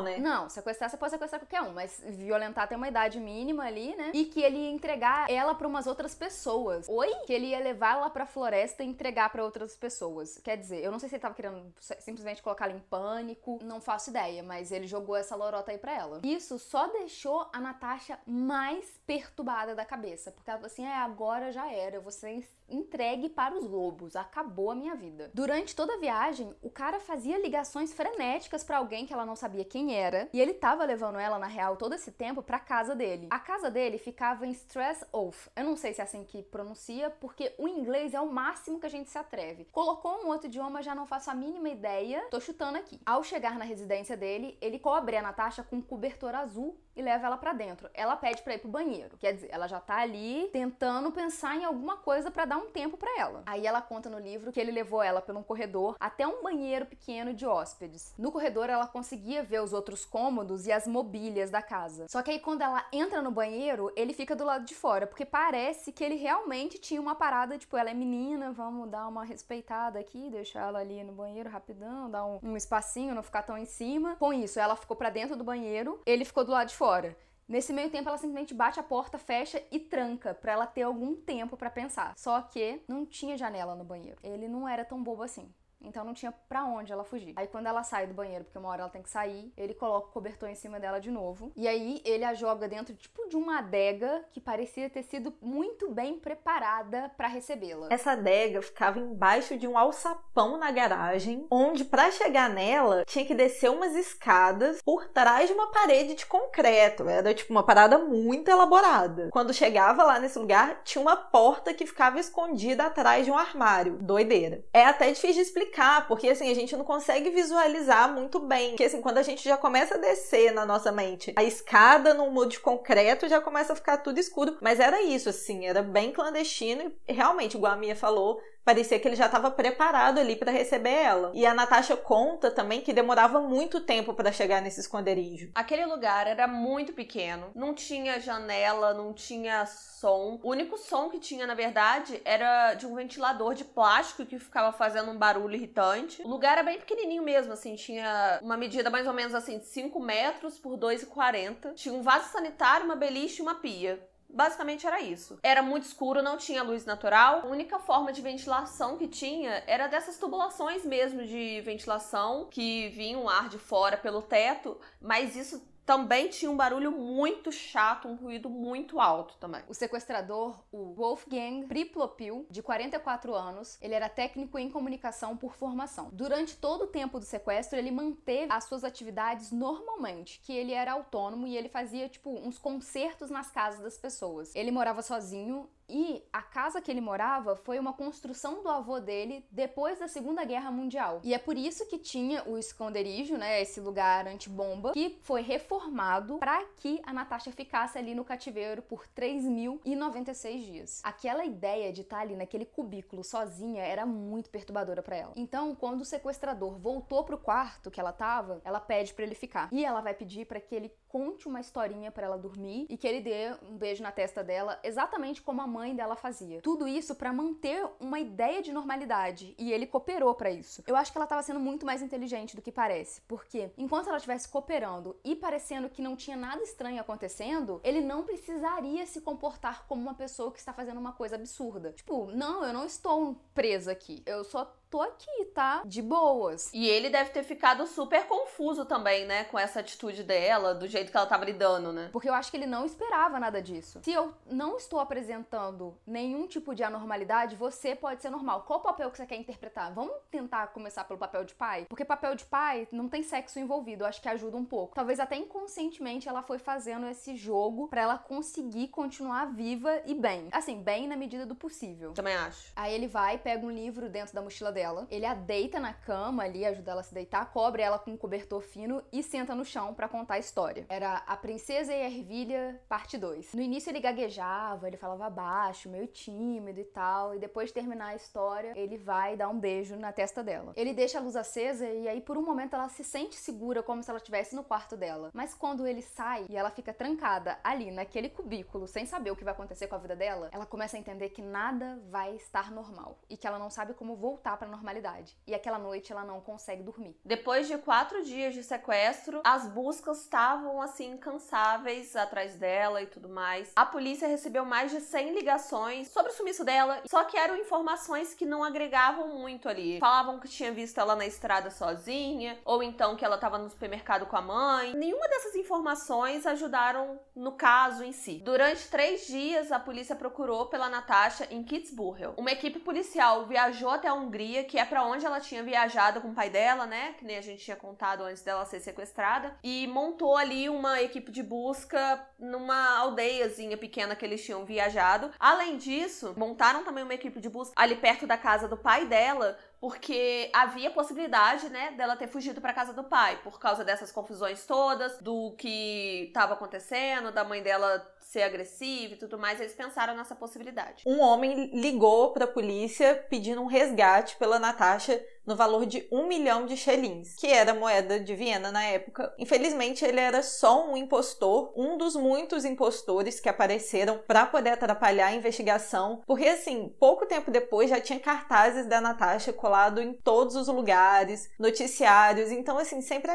Não, sequestrar você pode sequestrar qualquer um, mas violentar tem uma idade mínima ali, né? E que ele ia entregar ela pra umas outras pessoas. Oi? Que ele ia levar ela pra floresta e entregar pra outras pessoas. Quer dizer, eu não sei se ele tava querendo simplesmente colocar ela em pânico, não faço ideia, mas ele jogou essa lorota aí pra ela. Isso só deixou a Natasha mais perturbada da cabeça, porque ela falou assim, é, agora já era, eu vou ser entregue para os lobos, acabou a minha vida. Durante toda a viagem, o cara fazia ligações frenéticas pra alguém que ela não sabia quem era, e ele tava levando ela, na real, todo esse tempo pra casa dele. A casa dele ficava em Strashof. Eu não sei se é assim que pronuncia, porque o inglês é o máximo que a gente se atreve. Colocou um outro idioma, já não faço a mínima ideia, tô chutando aqui. Ao chegar na residência dele, ele cobre a Natasha com um cobertor azul e leva ela pra dentro. Ela pede pra ir pro banheiro. Quer dizer, ela já tá ali tentando pensar em alguma coisa pra dar um tempo pra ela. Aí ela conta no livro que ele levou ela por um corredor até um banheiro pequeno de hóspedes. No corredor ela conseguia ver os outros cômodos e as mobílias da casa. Só que aí quando ela entra no banheiro, ele fica do lado de fora, porque parece que ele realmente tinha uma parada, tipo, ela é menina, vamos dar uma respeitada aqui, deixar ela ali no banheiro rapidão, dar um, um espacinho, não ficar tão em cima. Com isso, ela ficou pra dentro do banheiro, ele ficou do lado de fora. Fora. Nesse meio tempo, ela simplesmente bate a porta, fecha e tranca pra ela ter algum tempo pra pensar. Só que não tinha janela no banheiro. Ele não era tão bobo assim. Então não tinha pra onde ela fugir. Aí quando ela sai do banheiro, porque uma hora ela tem que sair, ele coloca o cobertor em cima dela de novo. E aí ele a joga dentro, tipo, de uma adega que parecia ter sido muito bem preparada pra recebê-la. Essa adega ficava embaixo de um alçapão na garagem, onde pra chegar nela tinha que descer umas escadas por trás de uma parede de concreto. Era tipo uma parada muito elaborada. Quando chegava lá nesse lugar, tinha uma porta que ficava escondida atrás de um armário. Doideira. É até difícil de explicar, porque assim, a gente não consegue visualizar muito bem, porque assim, quando a gente já começa a descer na nossa mente, a escada num muro de concreto já começa a ficar tudo escuro, mas era isso, assim, era bem clandestino e realmente, igual a Mia falou, parecia que ele já estava preparado ali para receber ela. E a Natasha conta também que demorava muito tempo para chegar nesse esconderijo. Aquele lugar era muito pequeno, não tinha janela, não tinha som. O único som que tinha, na verdade, era de um ventilador de plástico que ficava fazendo um barulho irritante. O lugar era bem pequenininho mesmo, assim, tinha uma medida mais ou menos assim de cinco metros por dois e quarenta. Tinha um vaso sanitário, uma beliche e uma pia. Basicamente era isso. Era muito escuro, não tinha luz natural. A única forma de ventilação que tinha era dessas tubulações mesmo de ventilação que vinha um ar de fora pelo teto, mas isso também tinha um barulho muito chato, um ruído muito alto também. O sequestrador, o Wolfgang Priplopil, de quarenta e quatro anos, ele era técnico em comunicação por formação. Durante todo o tempo do sequestro, ele manteve as suas atividades normalmente, que ele era autônomo e ele fazia, tipo, uns concertos nas casas das pessoas. Ele morava sozinho. E a casa que ele morava foi uma construção do avô dele depois da Segunda Guerra Mundial. E é por isso que tinha o esconderijo, né, esse lugar antibomba, que foi reformado para que a Natasha ficasse ali no cativeiro por três mil e noventa e seis dias. Aquela ideia de estar ali naquele cubículo sozinha era muito perturbadora para ela. Então, quando o sequestrador voltou pro quarto que ela tava, ela pede para ele ficar. E ela vai pedir para que ele conte uma historinha para ela dormir e que ele dê um beijo na testa dela, exatamente como a mãe dela fazia. Tudo isso pra manter uma ideia de normalidade, e ele cooperou pra isso. Eu acho que ela tava sendo muito mais inteligente do que parece, porque enquanto ela estivesse cooperando e parecendo que não tinha nada estranho acontecendo, ele não precisaria se comportar como uma pessoa que está fazendo uma coisa absurda. Tipo, não, eu não estou presa aqui, eu só tô aqui, tá? De boas. E ele deve ter ficado super confuso também, né? Com essa atitude dela, do jeito que ela tava lidando, né? Porque eu acho que ele não esperava nada disso. Se eu não estou apresentando nenhum tipo de anormalidade, você pode ser normal. Qual o papel que você quer interpretar? Vamos tentar começar pelo papel de pai? Porque papel de pai não tem sexo envolvido, eu acho que ajuda um pouco. Talvez até inconscientemente ela foi fazendo esse jogo pra ela conseguir continuar viva e bem. Assim, bem na medida do possível. Também acho. Aí ele vai, pega um livro dentro da mochila dela, ele a deita na cama ali, ajuda ela a se deitar, cobre ela com um cobertor fino e senta no chão pra contar a história. Era A Princesa e a Ervilha, parte dois. No início ele gaguejava, ele falava baixo, meio tímido e tal, e depois de terminar a história, ele vai dar um beijo na testa dela. Ele deixa a luz acesa e aí por um momento ela se sente segura, como se ela estivesse no quarto dela. Mas quando ele sai e ela fica trancada ali naquele cubículo, sem saber o que vai acontecer com a vida dela, ela começa a entender que nada vai estar normal e que ela não sabe como voltar pra normalidade. E aquela noite ela não consegue dormir. Depois de quatro dias de sequestro, as buscas estavam, assim, incansáveis atrás dela e tudo mais. A polícia recebeu mais de cem ligações sobre o sumiço dela, só que eram informações que não agregavam muito ali. Falavam que tinha visto ela na estrada sozinha, ou então que ela estava no supermercado com a mãe. Nenhuma dessas informações ajudaram no caso em si. Durante três dias, a polícia procurou pela Natasha em Kitzbühel. Uma equipe policial viajou até a Hungria, que é pra onde ela tinha viajado com o pai dela, né? Que nem a gente tinha contado antes dela ser sequestrada. E montou ali uma equipe de busca numa aldeiazinha pequena que eles tinham viajado. Além disso, montaram também uma equipe de busca ali perto da casa do pai dela, porque havia possibilidade, né, dela ter fugido para casa do pai, por causa dessas confusões todas, do que estava acontecendo, da mãe dela ser agressiva e tudo mais. Eles pensaram nessa possibilidade. Um homem ligou para a polícia pedindo um resgate pela Natasha no valor de um milhão de xelins, que era moeda de Viena na época. Infelizmente, ele era só um impostor, um dos muitos impostores que apareceram para poder atrapalhar a investigação, porque, assim, pouco tempo depois já tinha cartazes da Natasha colado em todos os lugares, noticiários, então, assim, sempre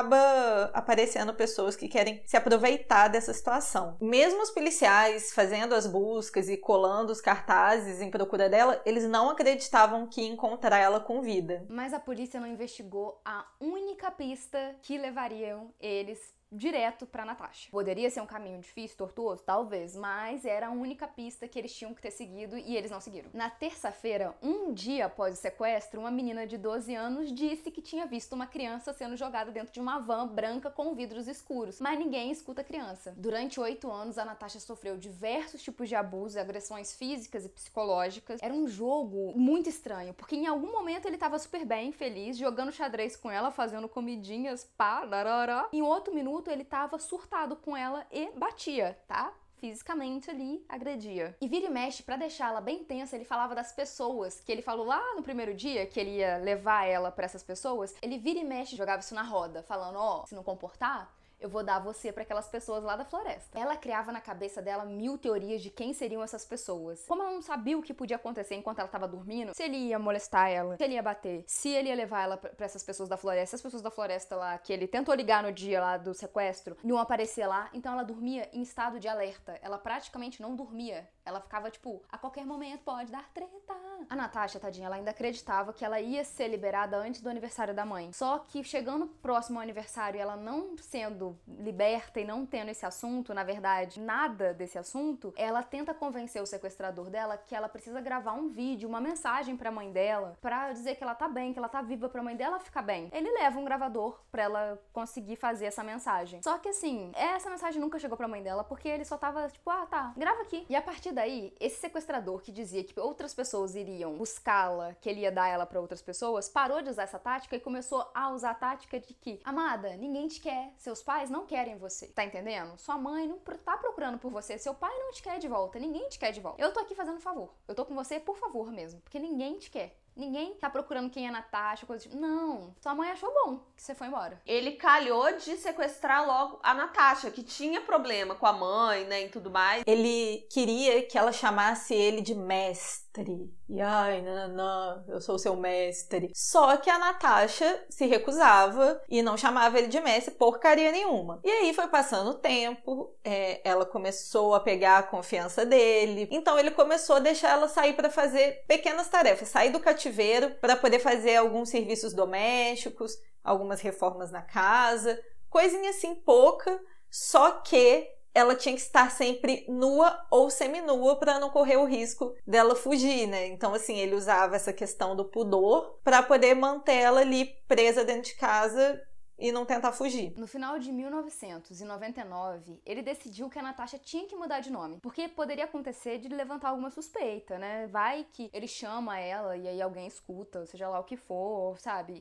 acaba aparecendo pessoas que querem se aproveitar dessa situação. Mesmo os policiais fazendo as buscas e colando os cartazes em procura dela, eles não acreditavam que ia encontrar ela com vida. Mas a polícia não investigou a única pista que levariam eles direto pra Natasha. Poderia ser um caminho difícil, tortuoso? Talvez, mas era a única pista que eles tinham que ter seguido e eles não seguiram. Na terça-feira, um dia após o sequestro, uma menina de doze anos disse que tinha visto uma criança sendo jogada dentro de uma van branca com vidros escuros, mas ninguém escuta a criança. Durante oito anos, a Natasha sofreu diversos tipos de abusos e agressões físicas e psicológicas. Era um jogo muito estranho, porque em algum momento ele tava super bem, feliz, jogando xadrez com ela, fazendo comidinhas, pá, darará. Em outro minuto, ele tava surtado com ela e batia, tá? Fisicamente ali, agredia. E vira e mexe, pra deixá-la bem tensa, ele falava das pessoas, que ele falou lá no primeiro dia, que ele ia levar ela pra essas pessoas, ele vira e mexe, jogava isso na roda, falando, ó, oh, se não comportar, eu vou dar você pra aquelas pessoas lá da floresta. Ela criava na cabeça dela mil teorias de quem seriam essas pessoas. Como ela não sabia o que podia acontecer enquanto ela tava dormindo, se ele ia molestar ela, se ele ia bater, se ele ia levar ela pra essas pessoas da floresta, essas pessoas da floresta lá, que ele tentou ligar no dia lá do sequestro, não aparecer lá, então ela dormia em estado de alerta. Ela praticamente não dormia. Ela ficava, tipo, a qualquer momento pode dar treta. A Natasha, tadinha, ela ainda acreditava que ela ia ser liberada antes do aniversário da mãe. Só que chegando próximo ao aniversário, ela não sendo liberta e não tendo esse assunto, na verdade, nada desse assunto, ela tenta convencer o sequestrador dela que ela precisa gravar um vídeo, uma mensagem pra mãe dela, pra dizer que ela tá bem, que ela tá viva, pra mãe dela ficar bem. Ele leva um gravador pra ela conseguir fazer essa mensagem. Só que assim, essa mensagem nunca chegou pra mãe dela, porque ele só tava tipo, ah, tá, grava aqui. E a partir daí, esse sequestrador que dizia que outras pessoas iriam buscá-la, que ele ia dar ela pra outras pessoas, parou de usar essa tática e começou a usar a tática de que, amada, ninguém te quer, seus pais não querem você, tá entendendo? Sua mãe não tá procurando por você, seu pai não te quer de volta, ninguém te quer de volta. Eu tô aqui fazendo favor, eu tô com você por favor mesmo, porque ninguém te quer. Ninguém tá procurando quem é Natasha, coisa tipo. Não, sua mãe achou bom que você foi embora. Ele calhou de sequestrar logo a Natasha, que tinha problema com a mãe, né, e tudo mais. Ele queria que ela chamasse ele de mestre. E ai, não, não, não, eu sou seu mestre. Só que a Natasha se recusava e não chamava ele de mestre porcaria nenhuma. E aí foi passando o tempo, é, ela começou a pegar a confiança dele. Então ele começou a deixar ela sair para fazer pequenas tarefas, sair do cativeiro para poder fazer alguns serviços domésticos, algumas reformas na casa, coisinha assim pouca, só que ela tinha que estar sempre nua ou seminua para não correr o risco dela fugir, né? Então, assim, ele usava essa questão do pudor para poder manter ela ali presa dentro de casa e não tentar fugir. No final de mil novecentos e noventa e nove, ele decidiu que a Natasha tinha que mudar de nome, porque poderia acontecer de levantar alguma suspeita, né? Vai que ele chama ela e aí alguém escuta, seja lá o que for, sabe? Ele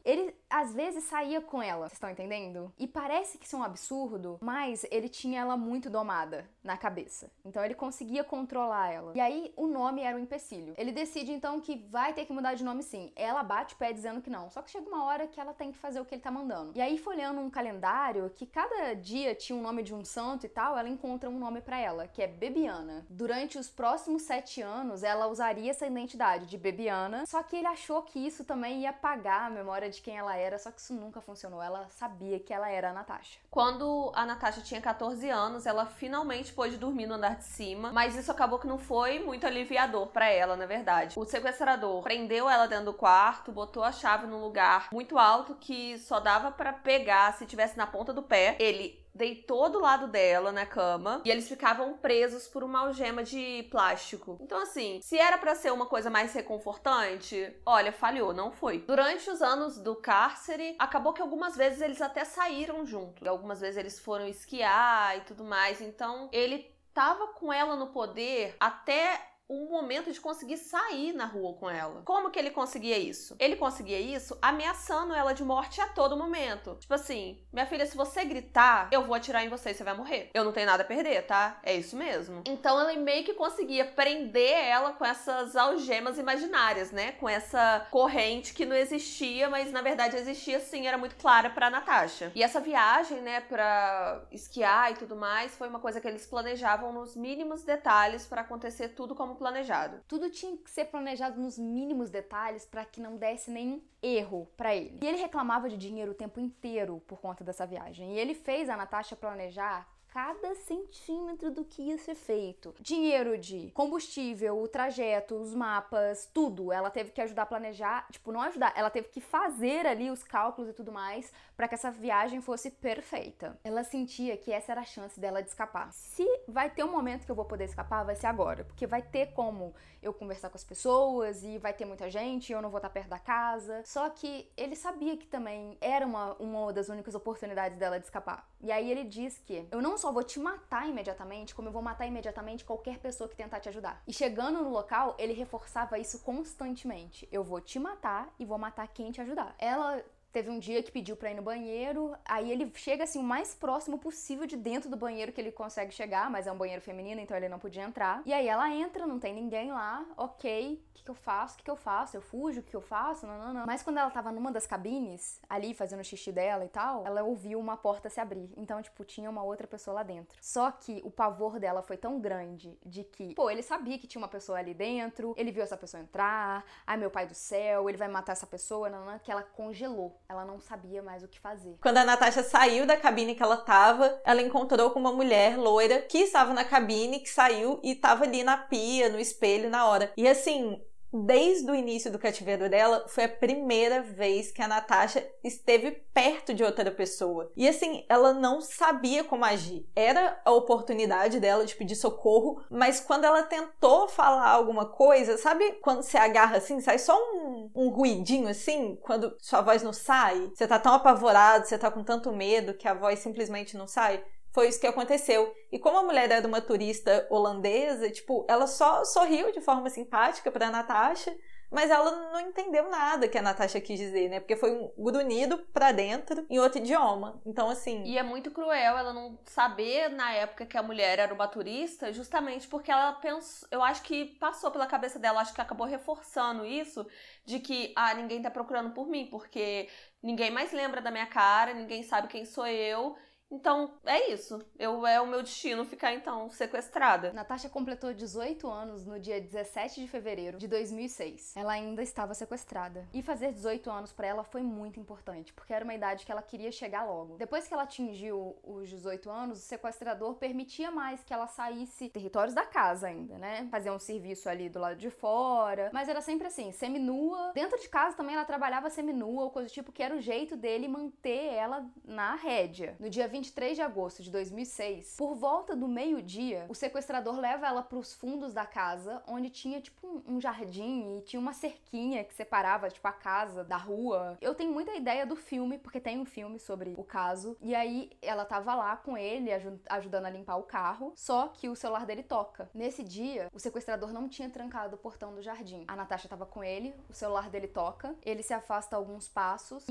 às vezes saía com ela, vocês estão entendendo? E parece que isso é um absurdo, mas ele tinha ela muito domada na cabeça. Então ele conseguia controlar ela. E aí o nome era um empecilho. Ele decide então que vai ter que mudar de nome sim. Ela bate o pé dizendo que não. Só que chega uma hora que ela tem que fazer o que ele tá mandando. E aí, folheando um calendário que cada dia tinha um nome de um santo e tal, ela encontra um nome pra ela, que é Bebiana. Durante os próximos sete anos, ela usaria essa identidade de Bebiana, só que ele achou que isso também ia apagar a memória de quem ela era, só que isso nunca funcionou. Ela sabia que ela era a Natasha. Quando a Natasha tinha catorze anos, ela finalmente pôde dormir no andar de cima, mas isso acabou que não foi muito aliviador pra ela, na verdade. O sequestrador prendeu ela dentro do quarto, botou a chave num lugar muito alto que só dava pra pegar se tivesse na ponta do pé. Ele deitou do lado dela na cama e eles ficavam presos por uma algema de plástico. Então, assim, se era pra ser uma coisa mais reconfortante, olha, falhou, não foi. Durante os anos do cárcere, acabou que algumas vezes eles até saíram juntos. Algumas vezes eles foram esquiar e tudo mais. Então, ele tava com ela no poder até um momento de conseguir sair na rua com ela. Como que ele conseguia isso? Ele conseguia isso ameaçando ela de morte a todo momento. Tipo assim, minha filha, se você gritar, eu vou atirar em você e você vai morrer. Eu não tenho nada a perder, tá? É isso mesmo. Então ele meio que conseguia prender ela com essas algemas imaginárias, né? Com essa corrente que não existia, mas na verdade existia sim, era muito clara pra Natasha. E essa viagem, né, pra esquiar e tudo mais, foi uma coisa que eles planejavam nos mínimos detalhes pra acontecer tudo como planejado. Tudo tinha que ser planejado nos mínimos detalhes para que não desse nenhum erro para ele. E ele reclamava de dinheiro o tempo inteiro por conta dessa viagem. E ele fez a Natasha planejar cada centímetro do que ia ser feito. Dinheiro de combustível, o trajeto, os mapas, tudo. Ela teve que ajudar a planejar, tipo, não ajudar, ela teve que fazer ali os cálculos e tudo mais para que essa viagem fosse perfeita. Ela sentia que essa era a chance dela de escapar. Se vai ter um momento que eu vou poder escapar, vai ser agora, porque vai ter como eu conversar com as pessoas e vai ter muita gente, eu não vou estar perto da casa. Só que ele sabia que também era uma, uma das únicas oportunidades dela de escapar. E aí ele diz que eu não só vou te matar imediatamente, como eu vou matar imediatamente qualquer pessoa que tentar te ajudar. E chegando no local, ele reforçava isso constantemente. Eu vou te matar e vou matar quem te ajudar. Ela teve um dia que pediu pra ir no banheiro, aí ele chega assim o mais próximo possível de dentro do banheiro que ele consegue chegar, mas é um banheiro feminino, então ele não podia entrar. E aí ela entra, não tem ninguém lá, ok, o que, que eu faço? O que, que eu faço? Eu fujo? O que, que eu faço? Não, não, não. Mas quando ela tava numa das cabines, ali fazendo o xixi dela e tal, ela ouviu uma porta se abrir. Então, tipo, tinha uma outra pessoa lá dentro. Só que o pavor dela foi tão grande de que, pô, ele sabia que tinha uma pessoa ali dentro, ele viu essa pessoa entrar, ai meu pai do céu, ele vai matar essa pessoa, não, não, que ela congelou. Ela não sabia mais o que fazer. Quando a Natasha saiu da cabine que ela tava, ela encontrou com uma mulher loira que estava na cabine, que saiu e tava ali na pia, no espelho, na hora. E assim, desde o início do cativeiro dela, foi a primeira vez que a Natasha esteve perto de outra pessoa. E assim, ela não sabia como agir. Era a oportunidade dela de pedir socorro, mas quando ela tentou falar alguma coisa, sabe quando você agarra assim, sai só um, um ruidinho assim, quando sua voz não sai? Você tá tão apavorado, você tá com tanto medo que a voz simplesmente não sai? Foi isso que aconteceu. E como a mulher era uma turista holandesa, tipo, ela só sorriu de forma simpática pra Natasha, mas ela não entendeu nada que a Natasha quis dizer, né? Porque foi um grunhido pra dentro em outro idioma. Então, assim... E é muito cruel ela não saber, na época, que a mulher era uma turista, justamente porque ela pensou... Eu acho que passou pela cabeça dela, acho que acabou reforçando isso, de que, ah, ninguém tá procurando por mim, porque ninguém mais lembra da minha cara, ninguém sabe quem sou eu... Então, é isso. Eu, é o meu destino ficar, então, sequestrada. Natasha completou dezoito anos no dia dezessete de fevereiro de dois mil e seis. Ela ainda estava sequestrada. E fazer dezoito anos pra ela foi muito importante, porque era uma idade que ela queria chegar logo. Depois que ela atingiu os dezoito anos, o sequestrador permitia mais que ela saísse territórios da casa ainda, né? Fazer um serviço ali do lado de fora. Mas era sempre assim, seminua. Dentro de casa também ela trabalhava seminua, ou coisa do tipo, que era o jeito dele manter ela na rédea. No dia vinte e três de agosto de dois mil e seis, por volta do meio-dia, o sequestrador leva ela para os fundos da casa, onde tinha tipo um, um jardim e tinha uma cerquinha que separava tipo a casa da rua. Eu tenho muita ideia do filme, porque tem um filme sobre o caso, e aí ela tava lá com ele, aj- ajudando a limpar o carro, só que o celular dele toca. Nesse dia, o sequestrador não tinha trancado o portão do jardim. A Natasha tava com ele, o celular dele toca, ele se afasta alguns passos e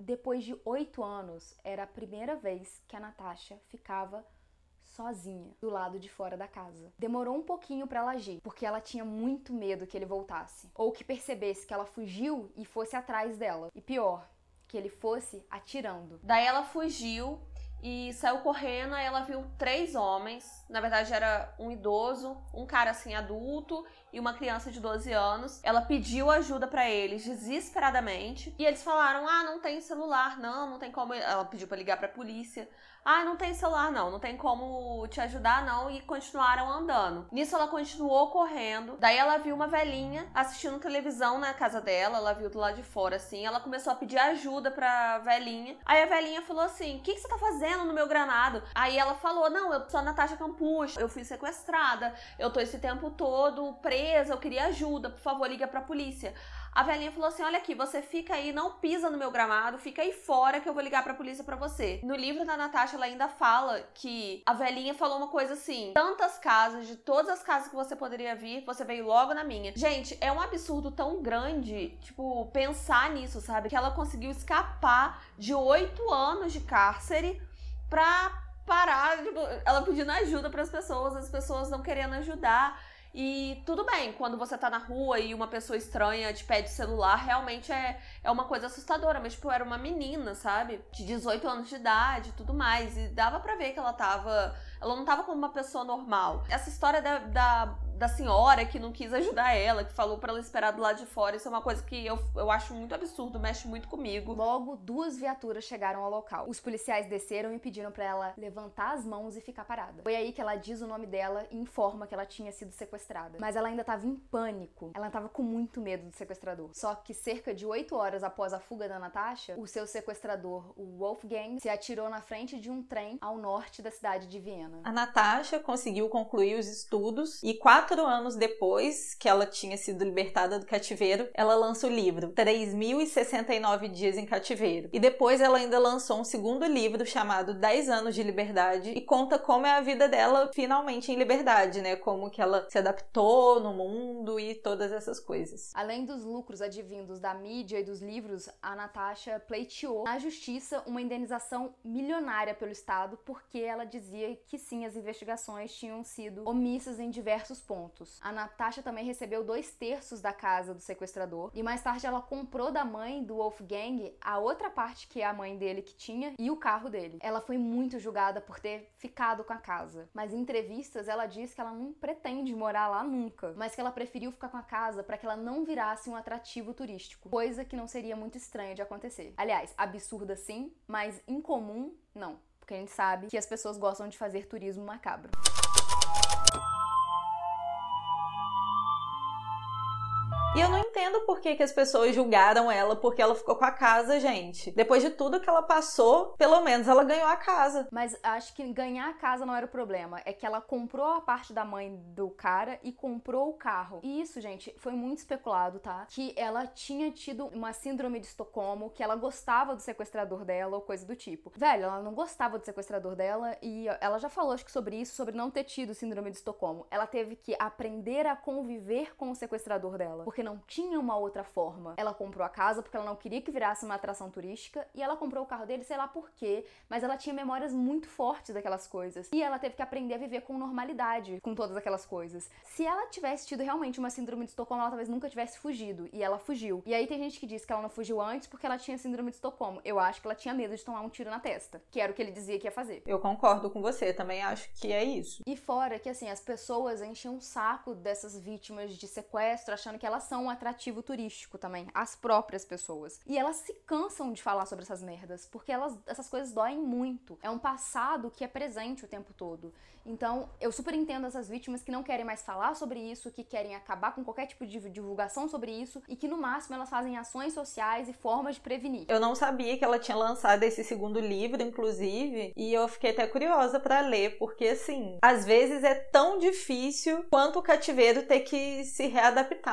Depois de oito anos, era a primeira vez que a Natasha ficava sozinha, do lado de fora da casa. Demorou um pouquinho pra ela agir, porque ela tinha muito medo que ele voltasse, ou que percebesse que ela fugiu e fosse atrás dela. E pior, que ele fosse atirando. Daí ela fugiu e saiu correndo, aí ela viu três homens, na verdade era um idoso, um cara assim adulto e uma criança de doze anos. Ela pediu ajuda pra eles desesperadamente e eles falaram: ah, não tem celular, não, não tem como. Ela pediu pra ligar pra polícia. Ah, não tem celular não, não tem como te ajudar não, e continuaram andando. Nisso ela continuou correndo, daí ela viu uma velhinha assistindo televisão na casa dela, ela viu do lado de fora assim, ela começou a pedir ajuda pra velhinha. Aí a velhinha falou assim: o que, que você tá fazendo no meu granado? Aí ela falou: não, eu sou a Natasha Campucci, eu fui sequestrada, eu tô esse tempo todo presa, eu queria ajuda, por favor, liga pra polícia. A velhinha falou assim: olha aqui, você fica aí, não pisa no meu gramado, fica aí fora que eu vou ligar pra polícia pra você. No livro da Natasha, ela ainda fala que a velhinha falou uma coisa assim: tantas casas, de todas as casas que você poderia vir, você veio logo na minha. Gente, é um absurdo tão grande, tipo, pensar nisso, sabe? Que ela conseguiu escapar de oito anos de cárcere pra parar, tipo, ela pedindo ajuda pras pessoas, as pessoas não querendo ajudar. E tudo bem, quando você tá na rua e uma pessoa estranha te pede celular, realmente é, é uma coisa assustadora. Mas, tipo, era uma menina, sabe? De dezoito anos de idade e tudo mais. E dava pra ver que ela tava... Ela não tava como uma pessoa normal. Essa história da, da, da senhora que não quis ajudar ela, que falou pra ela esperar do lado de fora, isso é uma coisa que eu, eu acho muito absurdo, mexe muito comigo. Logo, duas viaturas chegaram ao local. Os policiais desceram e pediram pra ela levantar as mãos e ficar parada. Foi aí que ela diz o nome dela e informa que ela tinha sido sequestrada. Mas ela ainda tava em pânico. Ela tava com muito medo do sequestrador. Só que cerca de oito horas após a fuga da Natasha, o seu sequestrador, o Wolfgang, se atirou na frente de um trem ao norte da cidade de Viena. A Natasha conseguiu concluir os estudos e quatro anos depois que ela tinha sido libertada do cativeiro, ela lança o livro três mil e sessenta e nove Dias em Cativeiro. E depois ela ainda lançou um segundo livro chamado dez anos de Liberdade e conta como é a vida dela finalmente em liberdade, né? Como que ela se adaptou no mundo e todas essas coisas. Além dos lucros advindos da mídia e dos livros, a Natasha pleiteou na justiça uma indenização milionária pelo Estado porque ela dizia que sim, as investigações tinham sido omissas em diversos pontos. A Natasha também recebeu dois terços da casa do sequestrador e mais tarde ela comprou da mãe do Wolfgang a outra parte que é a mãe dele que tinha e o carro dele. Ela foi muito julgada por ter ficado com a casa, mas em entrevistas ela diz que ela não pretende morar lá nunca, mas que ela preferiu ficar com a casa para que ela não virasse um atrativo turístico, coisa que não seria muito estranha de acontecer. Aliás, absurda sim, mas incomum não. Porque a gente sabe que as pessoas gostam de fazer turismo macabro. E eu não entendo por que, que as pessoas julgaram ela porque ela ficou com a casa, gente. Depois de tudo que ela passou, pelo menos ela ganhou a casa. Mas acho que ganhar a casa não era o problema. É que ela comprou a parte da mãe do cara e comprou o carro. E isso, gente, foi muito especulado, tá? Que ela tinha tido uma síndrome de Estocolmo, que ela gostava do sequestrador dela ou coisa do tipo. Velho, ela não gostava do sequestrador dela e ela já falou, acho que sobre isso, sobre não ter tido síndrome de Estocolmo. Ela teve que aprender a conviver com o sequestrador dela, porque não tinha uma outra forma. Ela comprou a casa porque ela não queria que virasse uma atração turística e ela comprou o carro dele, sei lá por quê, mas ela tinha memórias muito fortes daquelas coisas e ela teve que aprender a viver com normalidade com todas aquelas coisas. Se ela tivesse tido realmente uma síndrome de Estocolmo, ela talvez nunca tivesse fugido e ela fugiu. E aí tem gente que diz que ela não fugiu antes porque ela tinha síndrome de Estocolmo. Eu acho que ela tinha medo de tomar um tiro na testa, que era o que ele dizia que ia fazer. Eu concordo com você, também acho que é isso. E fora que, assim, as pessoas enchem um saco dessas vítimas de sequestro achando que elas são um atrativo turístico também, as próprias pessoas. E elas se cansam de falar sobre essas merdas, porque elas, essas coisas doem muito. É um passado que é presente o tempo todo. Então, eu super entendo essas vítimas que não querem mais falar sobre isso, que querem acabar com qualquer tipo de divulgação sobre isso e que, no máximo, elas fazem ações sociais e formas de prevenir. Eu não sabia que ela tinha lançado esse segundo livro, inclusive, e eu fiquei até curiosa pra ler, porque, assim, às vezes é tão difícil quanto o cativeiro ter que se readaptar, né?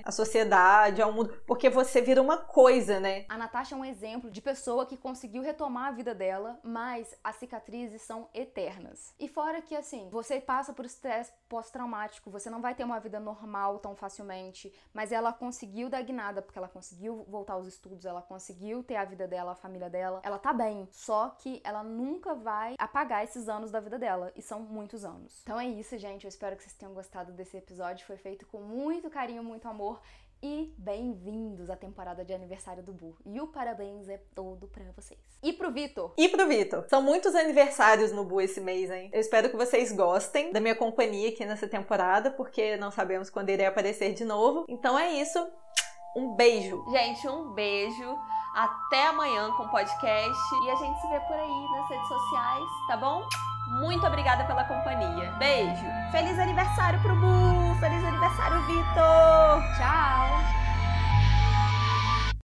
à sociedade, ao mundo, porque você vira uma coisa, né? A Natasha é um exemplo de pessoa que conseguiu retomar a vida dela, mas as cicatrizes são eternas. E fora que, assim, você passa por estresse pós-traumático, você não vai ter uma vida normal tão facilmente, mas ela conseguiu dar guinada, porque ela conseguiu voltar aos estudos, ela conseguiu ter a vida dela, a família dela, ela tá bem, só que ela nunca vai apagar esses anos da vida dela, e são muitos anos. Então é isso, gente, eu espero que vocês tenham gostado desse episódio, foi feito com muito carinho, muito amor, e bem-vindos à temporada de aniversário do Bu. E o parabéns é todo pra vocês. E pro Vitor. E pro Vitor. São muitos aniversários no Bu esse mês, hein? Eu espero que vocês gostem da minha companhia aqui nessa temporada, porque não sabemos quando irei aparecer de novo. Então é isso. Um beijo. Gente, um beijo. Até amanhã com o podcast. E a gente se vê por aí nas redes sociais, tá bom? Muito obrigada pela companhia. Beijo. Feliz aniversário pro Bu. Feliz aniversário, Vitor. Tchau.